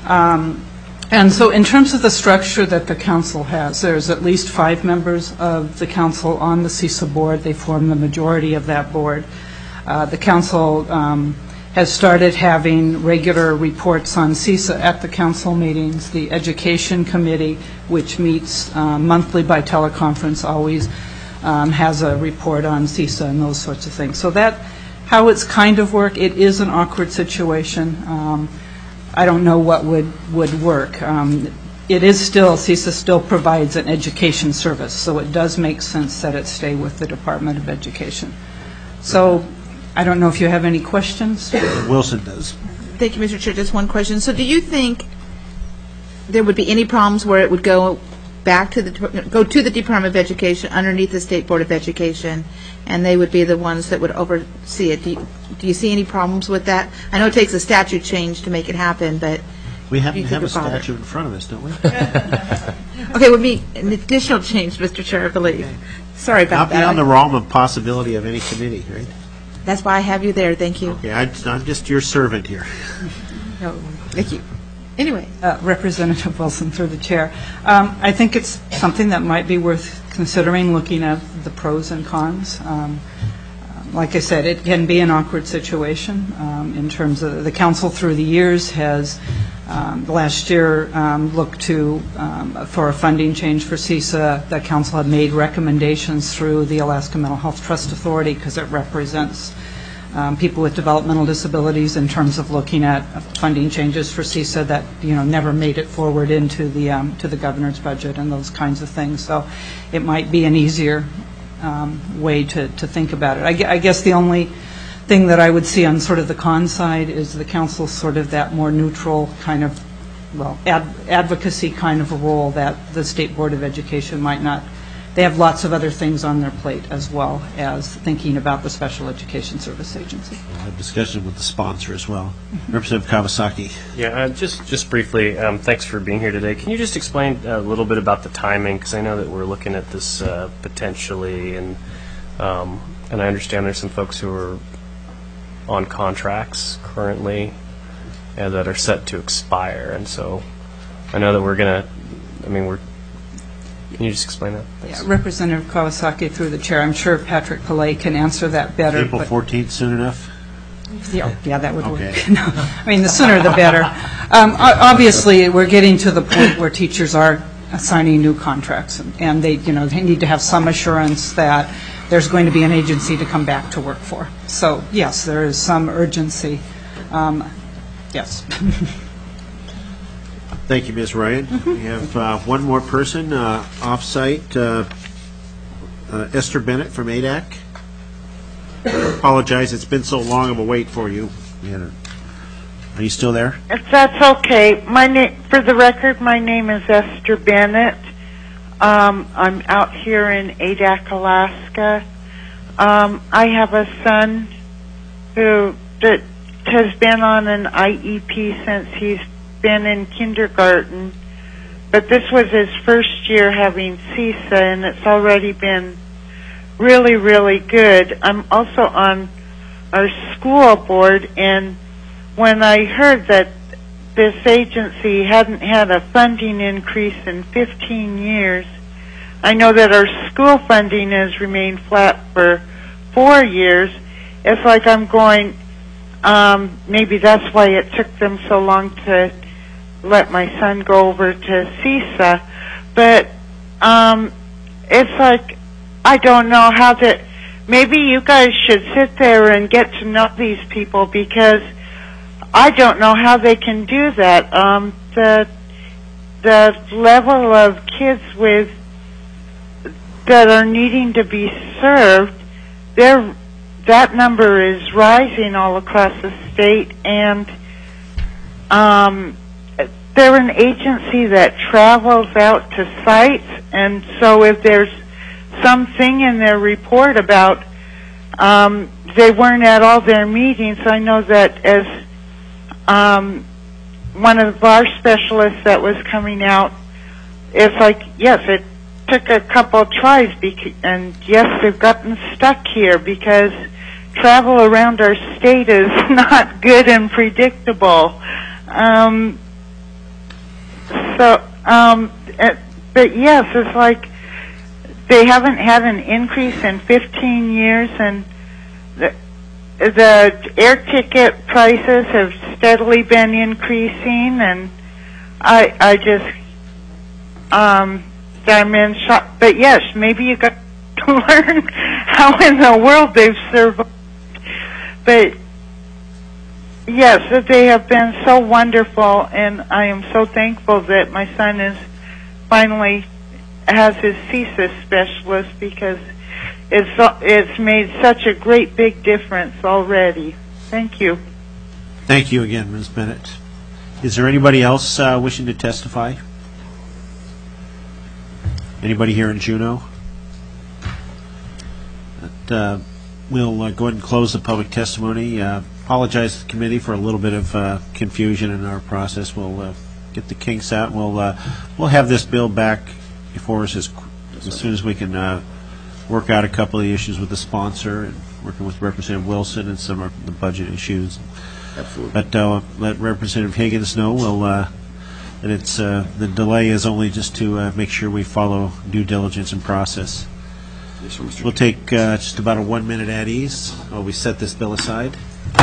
um, and so in terms of the structure that the Council has, there's at least five members of the Council on the CISA board. They form the majority of that board. Uh, the Council um, has started having regular reports on CISA at the Council meetings. The Education Committee, which meets uh, monthly by teleconference, always um, has a report on CISA and those sorts of things. So that, how it's kind of work, it is an awkward situation. Um, I don't know what would, would work. Um, it is still, CISA still provides an education service, so it does make sense that it stay with the Department of Education. So I don't know if you have any questions. Wilson does. Thank you, Mister Chair. Just one question. So do you think there would be any problems where it would go back to the, go to the Department of Education underneath the State Board of Education, and they would be the ones that would oversee it? Do you, do you see any problems with that? I know it takes a statute change to make it happen, but we have, do you have a think it bother? statute in front of us, don't we? Okay, it would be an additional change, Mister Chair, I believe. Okay. Sorry about Not that. Not beyond the realm of possibility of any committee, right? That's why I have you there. Thank you. Okay, I, I'm just your servant here. No, thank you. Anyway. Uh, Representative Wilson, through the chair. Um, I think it's something that might be worth considering, looking at the pros and cons. Um, like I said, it can be an awkward situation um, in terms of the Council through the years has um, last year um, looked to um, for a funding change for CISA. The Council had made recommendations through the Alaska Mental Health Trust Authority because it represents um, people with developmental disabilities in terms of looking at funding changes for CISA that, you know, never made it forward into the um, to the governor's budget and those kinds of things. So it might be an easier um, way to, to think about it. I, I guess the only thing that I would see on sort of the con side is the Council sort of that more neutral kind of, well, ad, advocacy kind of a role that the State Board of Education might not. They have lots of other things on their plate as well as thinking about the Special Education Service Agency. We'll have discussion with the sponsor as well. Mm-hmm. Representative Kawasaki. Yeah, uh, just just briefly, um, thanks for being here today. Can you just explain a little bit about the timing? Because I know that we're looking at this uh, potentially, and um, and I understand there's some folks who are on contracts currently uh, that are set to expire, and so I know that we're going to, I mean, we're, can you just explain that? Yeah, Representative Kawasaki, through the chair, I'm sure Patrick Pillay can answer that better. April fourteenth soon enough? Yeah, yeah, that would okay. work. No, I mean, the sooner the better. Um, obviously, we're getting to the point where teachers are signing new contracts, and, and they, you know, they need to have some assurance that there's going to be an agency to come back to work for. So, yes, there is some urgency. Um, yes. Thank you, Miz Ryan. Mm-hmm. We have uh, one more person uh, off-site, uh, uh, Esther Bennett from A D A C. apologize, it's been so long of a wait for you. Yeah. Are you still there? If that's okay, my name, for the record, my name is Esther Bennett. Um, I'm out here in Adak, Alaska. Um, I have a son who that has been on an I E P since he's been in kindergarten, but this was his first year having CISA, and it's already been really, really good. I'm also on our school board, and when I heard that this agency hadn't had a funding increase in fifteen years, I know that our school funding has remained flat for four years. It's like I'm going, um, maybe that's why it took them so long to let my son go over to CISA. But um, it's like, I don't know how to, maybe you guys should sit there and get to know these people, because I don't know how they can do that. Um, the the level of kids with that are needing to be served, they're, that number is rising all across the state, and um, they're an agency that travels out to sites, and so if there's something in their report about um, they weren't at all their meetings, I know that as um, one of our specialists that was coming out, it's like, yes, it took a couple tries, bec- and yes, they've gotten stuck here because travel around our state is not good and predictable. Um, so, um, it, but yes, it's like they haven't had an increase in fifteen years, and the, the air ticket prices have steadily been increasing, and I, I just, um, I'm in shock. But yes, maybe you got to learn how in the world they've survived. But yes, that they have been so wonderful, and I am so thankful that my son is finally has his CISA specialist, because it's it's made such a great big difference already. Thank you. Thank you again, Miz Bennett. Is there anybody else uh, wishing to testify? Anybody here in Juneau? But, uh, we'll uh, go ahead and close the public testimony. Uh, apologize to the committee for a little bit of uh, confusion in our process. We'll uh, get the kinks out. We'll uh, we'll have this bill back before us as, as soon as we can uh, work out a couple of the issues with the sponsor and working with Representative Wilson and some of the budget issues. Absolutely. But uh, let Representative Higgins know we'll, uh, that it's uh, the delay is only just to uh, make sure we follow due diligence and process. Yes, sir, Mister We'll take uh, just about a one minute at ease while we set this bill aside.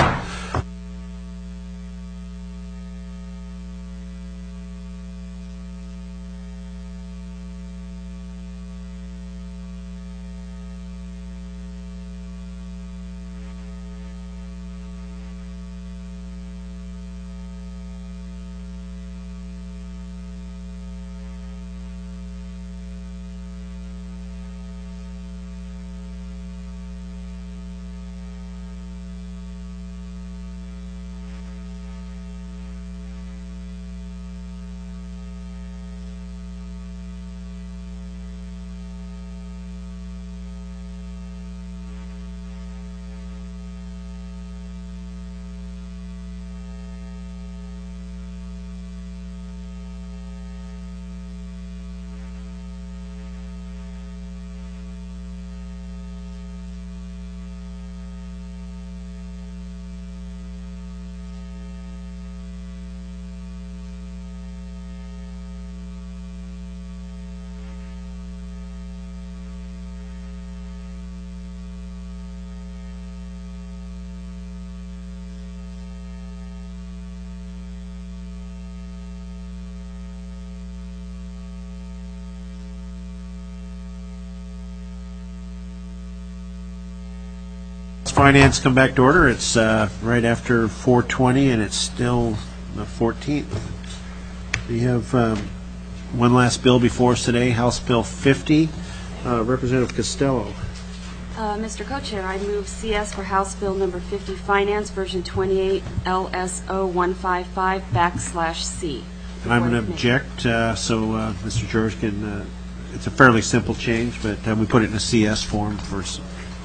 Finance come back to order. It's uh, right after four twenty, and it's still the fourteenth. We have um, one last bill before us today, House Bill fifty. Uh, Representative Costello. Uh, Mister Co-Chair, I move C S for House Bill Number fifty, Finance, version twenty-eight, L S O one fifty-five backslash C. I'm going to object, uh, so uh, Mister George can, uh, it's a fairly simple change, but uh, we put it in a C S form first.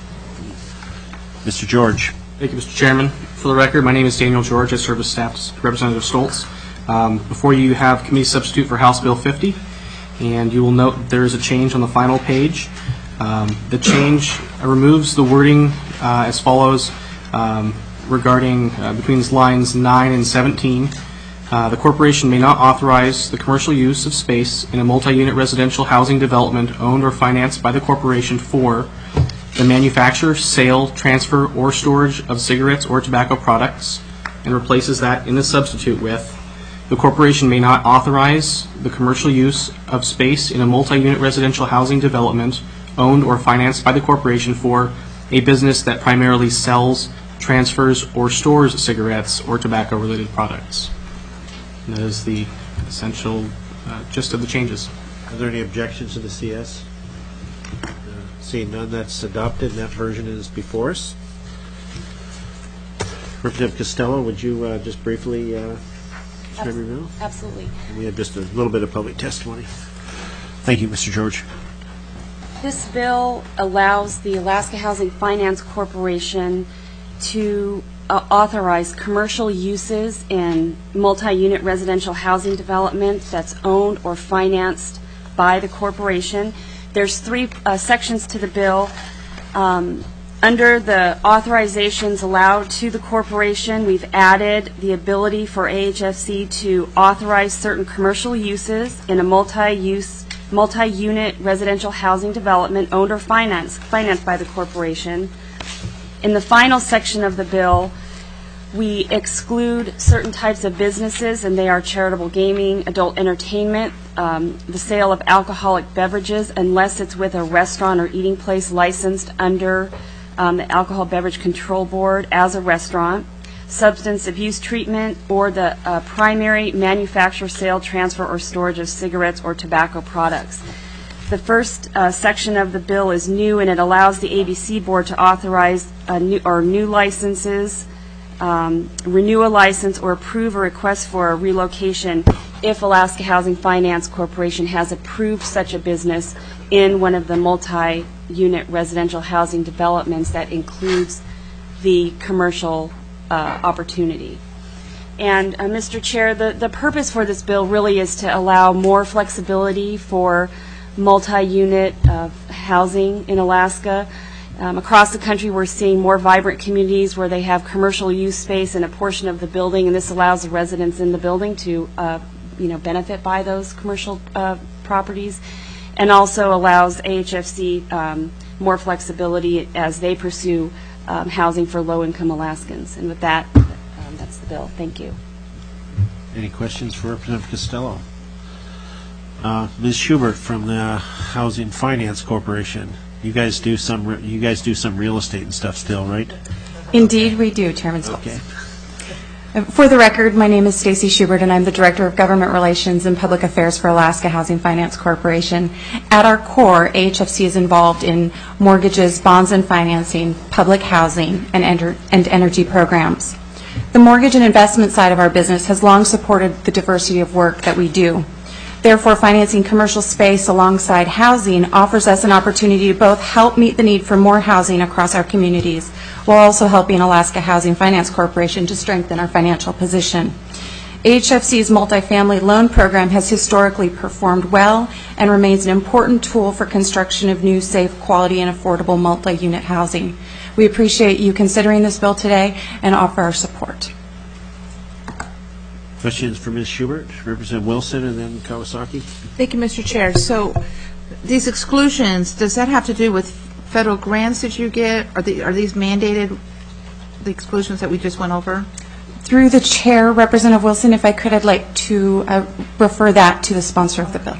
Mister George. Thank you, Mister Chairman. For the record, my name is Daniel George. I serve as Staff Representative Stoltz. Um, before you have committee substitute for House Bill fifty, and you will note there is a change on the final page. Um, the change removes the wording uh, as follows um, regarding uh, between lines nine and seventeen. Uh, the corporation may not authorize the commercial use of space in a multi-unit residential housing development owned or financed by the corporation for the manufacture, sale, transfer, or storage of cigarettes or tobacco products, and replaces that in the substitute with the corporation may not authorize the commercial use of space in a multi-unit residential housing development owned or financed by the corporation for a business that primarily sells, transfers, or stores cigarettes or tobacco-related products. And that is the essential uh, gist of the changes. Are there any objections to the C S? Uh, seeing none, that's adopted, and that version is before us. Representative Costello, would you uh, just briefly uh, share your bill? Absolutely. We have just a little bit of public testimony. Thank you, Mister George. This bill allows the Alaska Housing Finance Corporation to uh, authorize commercial uses in multi-unit residential housing development that's owned or financed by the corporation. There's three uh, sections to the bill. Um, under the authorizations allowed to the corporation, we've added the ability for A H F C to authorize certain commercial uses in a multi-use multi-unit residential housing development owned or financed, financed by the corporation. In the final section of the bill, we exclude certain types of businesses, and they are charitable gaming, adult entertainment, um, the sale of alcoholic beverages, unless it's with a restaurant or eating place licensed under um, the Alcohol Beverage Control Board as a restaurant, substance abuse treatment, or the uh, primary manufacture, sale, transfer, or storage of cigarettes or tobacco products. The first uh, section of the bill is new, and it allows the A B C Board to authorize uh, new, or new licenses, um, renew a license, or approve a request for a relocation if Alaska Housing Finance Corporation has approved such a business in one of the multi-unit residential housing developments that includes the commercial Uh, opportunity. And uh, Mister Chair, the, the purpose for this bill really is to allow more flexibility for multi-unit uh, housing in Alaska. Um, across the country, we're seeing more vibrant communities where they have commercial use space in a portion of the building, and this allows the residents in the building to uh, you know, benefit by those commercial uh, properties, and also allows A H F C um, more flexibility as they pursue Um, housing for low-income Alaskans. And with that, um, that's the bill. Thank you. Any questions for Representative Costello? Uh, Miz Schubert from the Housing Finance Corporation. You guys do some. Re- you guys do some real estate and stuff still, right? Indeed, we do, Chairman Stoltz. Okay. For the record, my name is Stacy Schubert, and I'm the Director of Government Relations and Public Affairs for Alaska Housing Finance Corporation. At our core, A H F C is involved in mortgages, bonds and financing, public housing, and, enter- and energy programs. The mortgage and investment side of our business has long supported the diversity of work that we do. Therefore, financing commercial space alongside housing offers us an opportunity to both help meet the need for more housing across our communities, while also helping Alaska Housing Finance Corporation to strengthen our financial position. A H F C's multifamily loan program has historically performed well and remains an important tool for construction of new, safe, quality, and affordable multi-unit housing. We appreciate you considering this bill today and offer our support. Questions for Miz Schubert, Representative Wilson, and then Kawasaki. Thank you, Mister Chair. So these exclusions, does that have to do with federal grants that you get? Are, the, are these mandated, the exclusions that we just went over? Through the chair, Representative Wilson, if I could, I'd like to uh, refer that to the sponsor of the bill.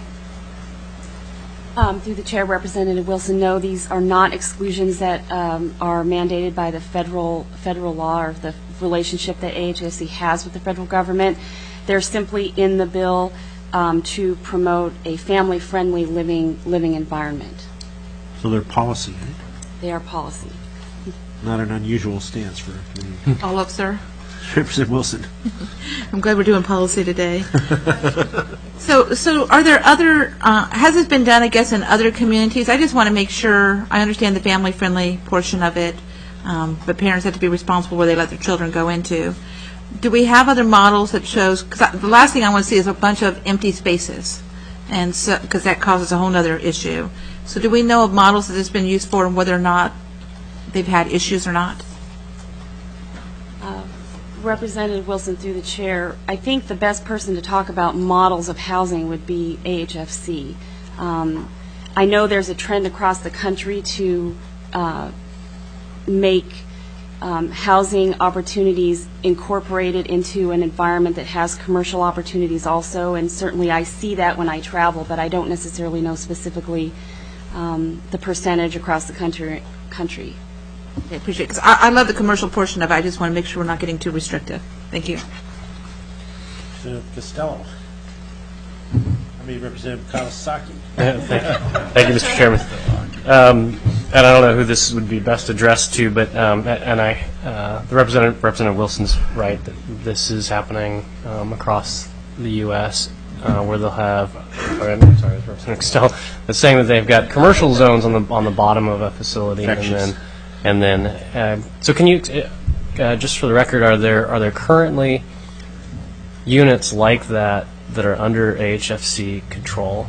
Um, through the chair, Representative Wilson, no, these are not exclusions that um, are mandated by the federal federal law or the relationship that A H F C has with the federal government. They're simply in the bill um, to promote a family-friendly living living environment. So they're policy, right? They are policy. Not an unusual stance for a committee. All up, sir. Representative Wilson. I'm glad we're doing policy today. So, so are there other, uh, has it been done, I guess, in other communities? I just want to make sure, I understand the family-friendly portion of it, um, but parents have to be responsible where they let their children go into. Do we have other models that shows, because the last thing I want to see is a bunch of empty spaces, and so, because that causes a whole other issue. So do we know of models that it's been used for and whether or not they've had issues or not? Uh, Representative Wilson, through the chair, I think the best person to talk about models of housing would be A H F C. Um, I know there's a trend across the country to uh, make um, housing opportunities incorporated into an environment that has commercial opportunities also, and certainly I see that when I travel, but I don't necessarily know specifically um, the percentage across the country. country. I appreciate it, because I, I love the commercial portion of it. I just want to make sure we're not getting too restrictive. Thank you. Representative Costello. I mean, Representative Kawasaki. Thank you. Thank you, Mister Chairman. Um, and I don't know who this would be best addressed to, but um, and I, uh, the Representative Representative Wilson's right that this is happening um, across the U S Uh, where they'll have, or, I'm sorry, Representative Costello, that's saying that they've got commercial zones on the on the bottom of a facility, Sections. and then and then. Uh, so, can you, uh, just for the record, are there are there currently units like that that are under A H F C control?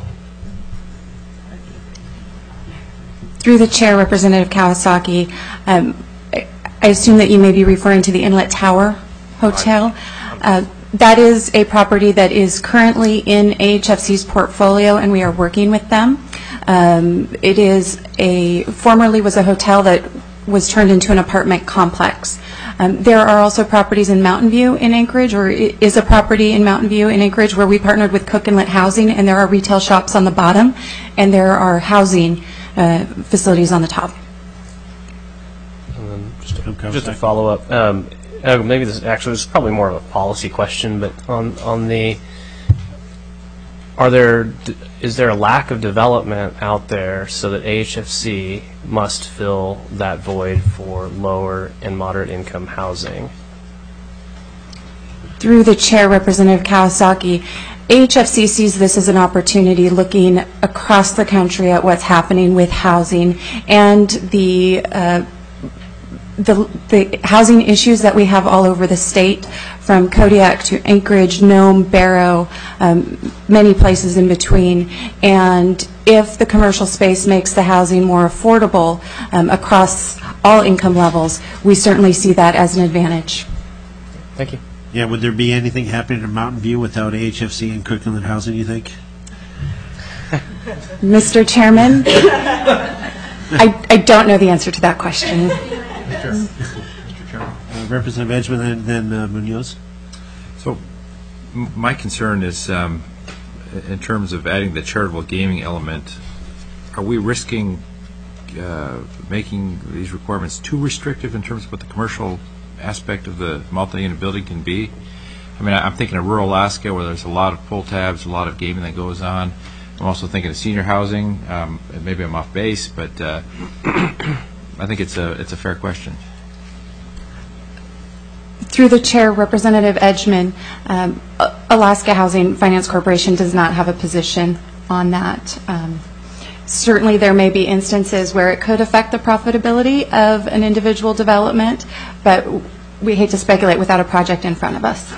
Through the chair, Representative Kawasaki, um, I I assume that you may be referring to the Inlet Tower Hotel. Uh, that is a property that is currently in A H F C's portfolio, and we are working with them. Um, it is a, formerly was a hotel that was turned into an apartment complex. Um, there are also properties in Mountain View in Anchorage, or i- is a property in Mountain View in Anchorage where we partnered with Cook Inlet Housing, and there are retail shops on the bottom, and there are housing uh, facilities on the top. And then just to, just to follow up, um, uh, maybe this actually this is probably more of a policy question, but on on the are there is there a lack of development out there so that A H F C must fill that void for lower and moderate income housing? Through the chair, Representative Kawasaki, A H F C sees this as an opportunity looking across the country at what's happening with housing and the uh, the, the housing issues that we have all over the state, from Kodiak to Anchorage, Nome, Barrow, um, many places in between. And if the commercial space makes the housing more affordable um, across all income levels, we certainly see that as an advantage. Thank you. Yeah, would there be anything happening in Mountain View without A H F C and Cook Inlet Housing, you think? Mister Chairman, I, I don't know the answer to that question. Mister Chairman. Uh, Representative Edgman and then uh, Munoz. So m- my concern is, um, in terms of adding the charitable gaming element, are we risking uh, making these requirements too restrictive in terms of what the commercial aspect of the multi-unit building can be? I mean, I'm thinking of rural Alaska where there's a lot of pull tabs, a lot of gaming that goes on. I'm also thinking of senior housing. Um, and maybe I'm off base, but uh, I think it's a it's a fair question. Through the chair, Representative Edgman, um, Alaska Housing Finance Corporation does not have a position on that. Um, certainly there may be instances where it could affect the profitability of an individual development, but we hate to speculate without a project in front of us.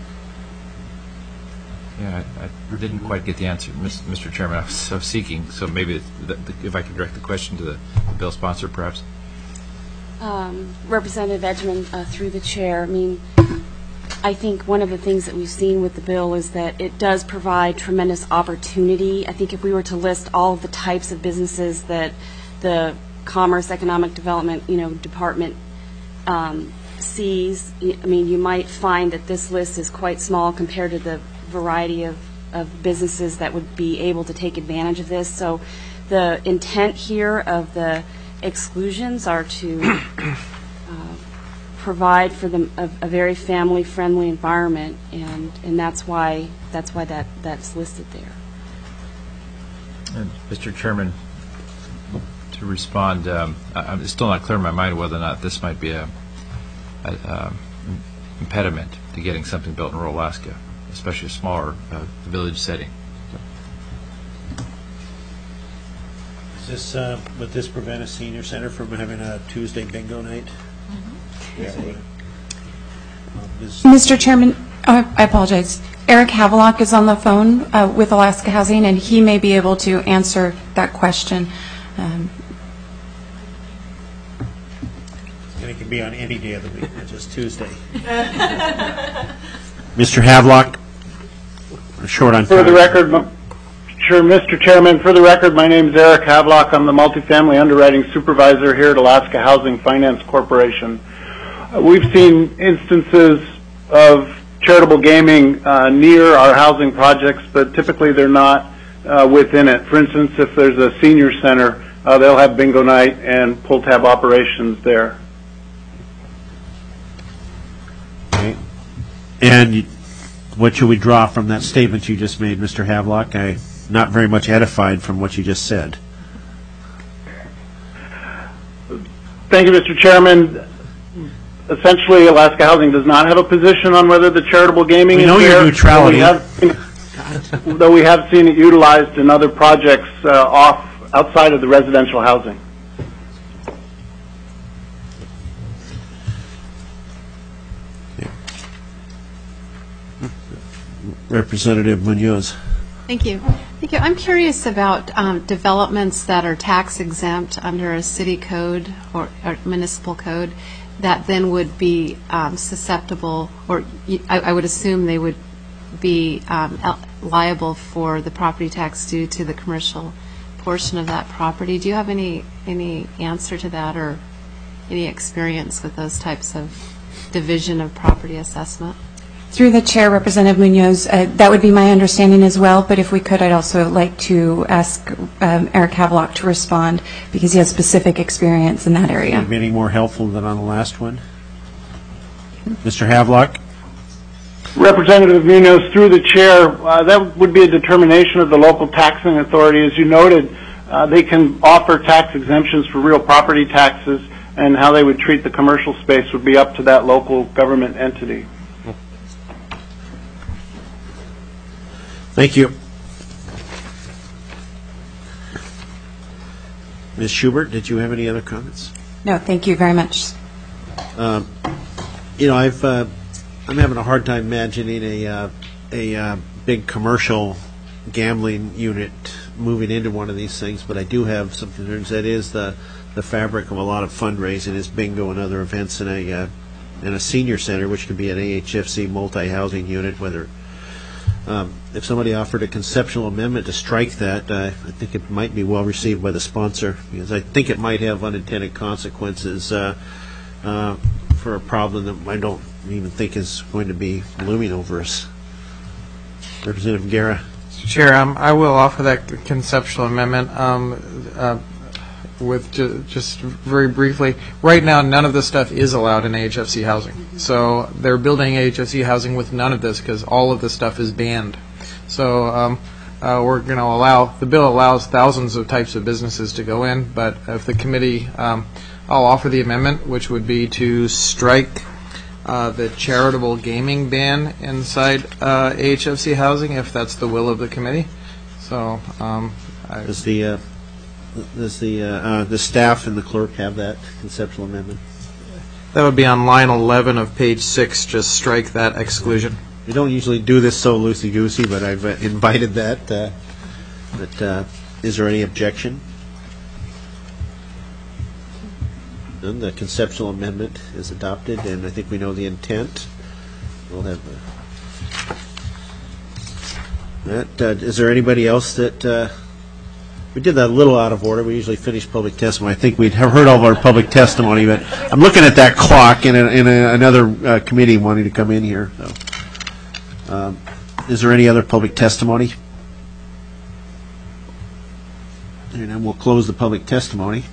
Yeah, I, I didn't quite get the answer, Mister Chairman. I was, I was seeking, so maybe the, the, if I could direct the question to the, the bill sponsor, perhaps. Um, Representative Edgman, uh, through the chair, I mean, I think one of the things that we've seen with the bill is that it does provide tremendous opportunity. I think if we were to list all of the types of businesses that the Commerce, Economic Development, you know, Department um, sees, I mean, you might find that this list is quite small compared to the variety of, of businesses that would be able to take advantage of this. So the intent here of the exclusions are to uh, provide for them a, a very family-friendly environment, and and that's why that's why that that's listed there. And Mister Chairman, to respond. Um, I- I'm still not clear in my mind whether or not this might be a, a, a impediment to getting something built in rural Alaska, especially a smaller uh, village setting. Is this, uh, would this prevent a senior center from having a Tuesday bingo night? Yeah. Mister Chairman, uh, I apologize. Eric Havelock is on the phone uh, with Alaska Housing, and he may be able to answer that question. Um, And it can be on any day of the week, not just Tuesday. Mister Havelock, short on For the time. record, m- sure, Mister Chairman, for the record, my name is Eric Havelock. I'm the multifamily underwriting supervisor here at Alaska Housing Finance Corporation. Uh, We've seen instances of charitable gaming uh, near our housing projects, but typically they're not uh, within it. For instance, if there's a senior center, uh, they'll have bingo night and pull tab operations there. Okay. And you- what should we draw from that statement you just made, Mister Havelock? I'm not very much edified from what you just said. Thank you, Mister Chairman. Essentially, Alaska Housing does not have a position on whether the charitable gaming We is know your there, neutrality. Though we have seen, though we have seen it utilized in other projects uh, off outside of the residential housing. Representative Munoz. Thank you. Thank you. I'm curious about um, developments that are tax exempt under a city code or, or municipal code that then would be um, susceptible, or y- I, I would assume they would be um, el- liable for the property tax due to the commercial portion of that property. Do you have any any answer to that, or any experience with those types of division of property assessment? Through the chair, Representative Munoz, uh, that would be my understanding as well, but if we could, I'd also like to ask um, Eric Havelock to respond, because he has specific experience in that area. Would it be any more helpful than on the last one? Mister Havelock? Representative Munoz, through the chair, uh, that would be a determination of the local taxing authority. As you noted, uh, they can offer tax exemptions for real property taxes, and how they would treat the commercial space would be up to that local government entity. Thank you. Miz Schubert, did you have any other comments? No, thank you very much. Um, You know, I've, uh, I'm having a hard time imagining a, uh, a uh, big commercial gambling unit moving into one of these things, but I do have some concerns. That is the, the fabric of a lot of fundraising is bingo and other events in a, uh, in a senior center, which could be an A H F C multi-housing unit, whether Um, if somebody offered a conceptual amendment to strike that, uh, I think it might be well received by the sponsor, because I think it might have unintended consequences uh, uh, for a problem that I don't even think is going to be looming over us. Representative Guerra. Chair, um, I will offer that conceptual amendment um, uh, with ju- just very briefly. Right now, none of this stuff is allowed in A H F C housing. So they're building A H F C housing with none of this because all of this stuff is banned. So um, uh, we're going to allow, the bill allows thousands of types of businesses to go in, but if the committee, um, I'll offer the amendment, which would be to strike uh, the charitable gaming ban inside uh, A H F C housing, if that's the will of the committee. So um, I Does the uh, does the uh, uh, the staff and the clerk have that conceptual amendment? That would be on line eleven of page six. Just strike that exclusion. We don't usually do this so loosey-goosey, but I've uh, invited that. Uh, but uh, is there any objection? None. The conceptual amendment is adopted, and I think we know the intent. We'll have uh, that. Uh, is there anybody else that? Uh, we did that a little out of order. We usually finish public testimony. I think we'd have heard all of our public testimony, but I'm looking at that clock and, a, and a, another uh, committee wanting to come in here. So, um, is there any other public testimony? And then we'll close the public testimony.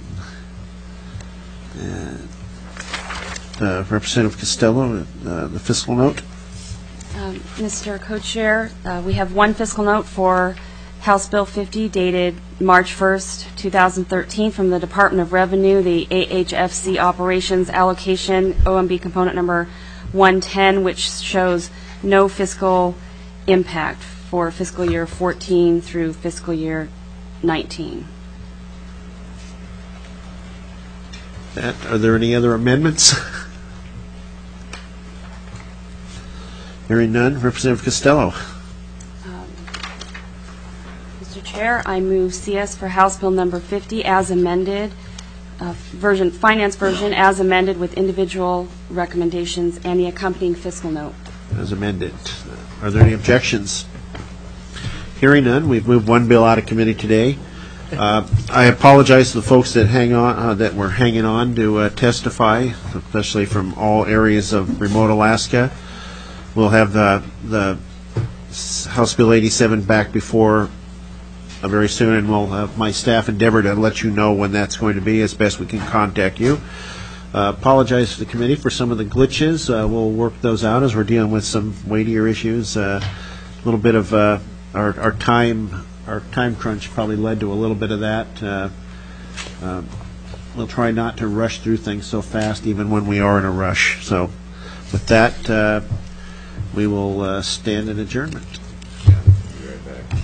And, uh, Representative Costello, uh, the fiscal note. Um, Mister Co-Chair, uh, we have one fiscal note for House Bill fifty dated March first, two thousand thirteen, from the Department of Revenue, the A H F C operations allocation, O M B component number one ten, which shows no fiscal impact for fiscal year fourteen through fiscal year nineteen. That, are there any other amendments? Hearing none, Representative Costello. Mister Chair, I move C S for House Bill number fifty as amended, uh, version, finance version as amended with individual recommendations and the accompanying fiscal note. As amended. Are there any objections? Hearing none, we've moved one bill out of committee today. Uh, I apologize to the folks that hang on, uh, that were hanging on to uh, testify, especially from all areas of remote Alaska. We'll have the the House Bill eighty-seven back before uh, very soon, and we'll have my staff endeavor to let you know when that's going to be as best we can contact you. Uh, apologize to the committee for some of the glitches. Uh, we'll work those out as we're dealing with some weightier issues. Uh, a little bit of uh, our, our time our time crunch probably led to a little bit of that. Uh, uh, we'll try not to rush through things so fast, even when we are in a rush. So, with that, uh, we will uh, stand in adjournment. Be right back.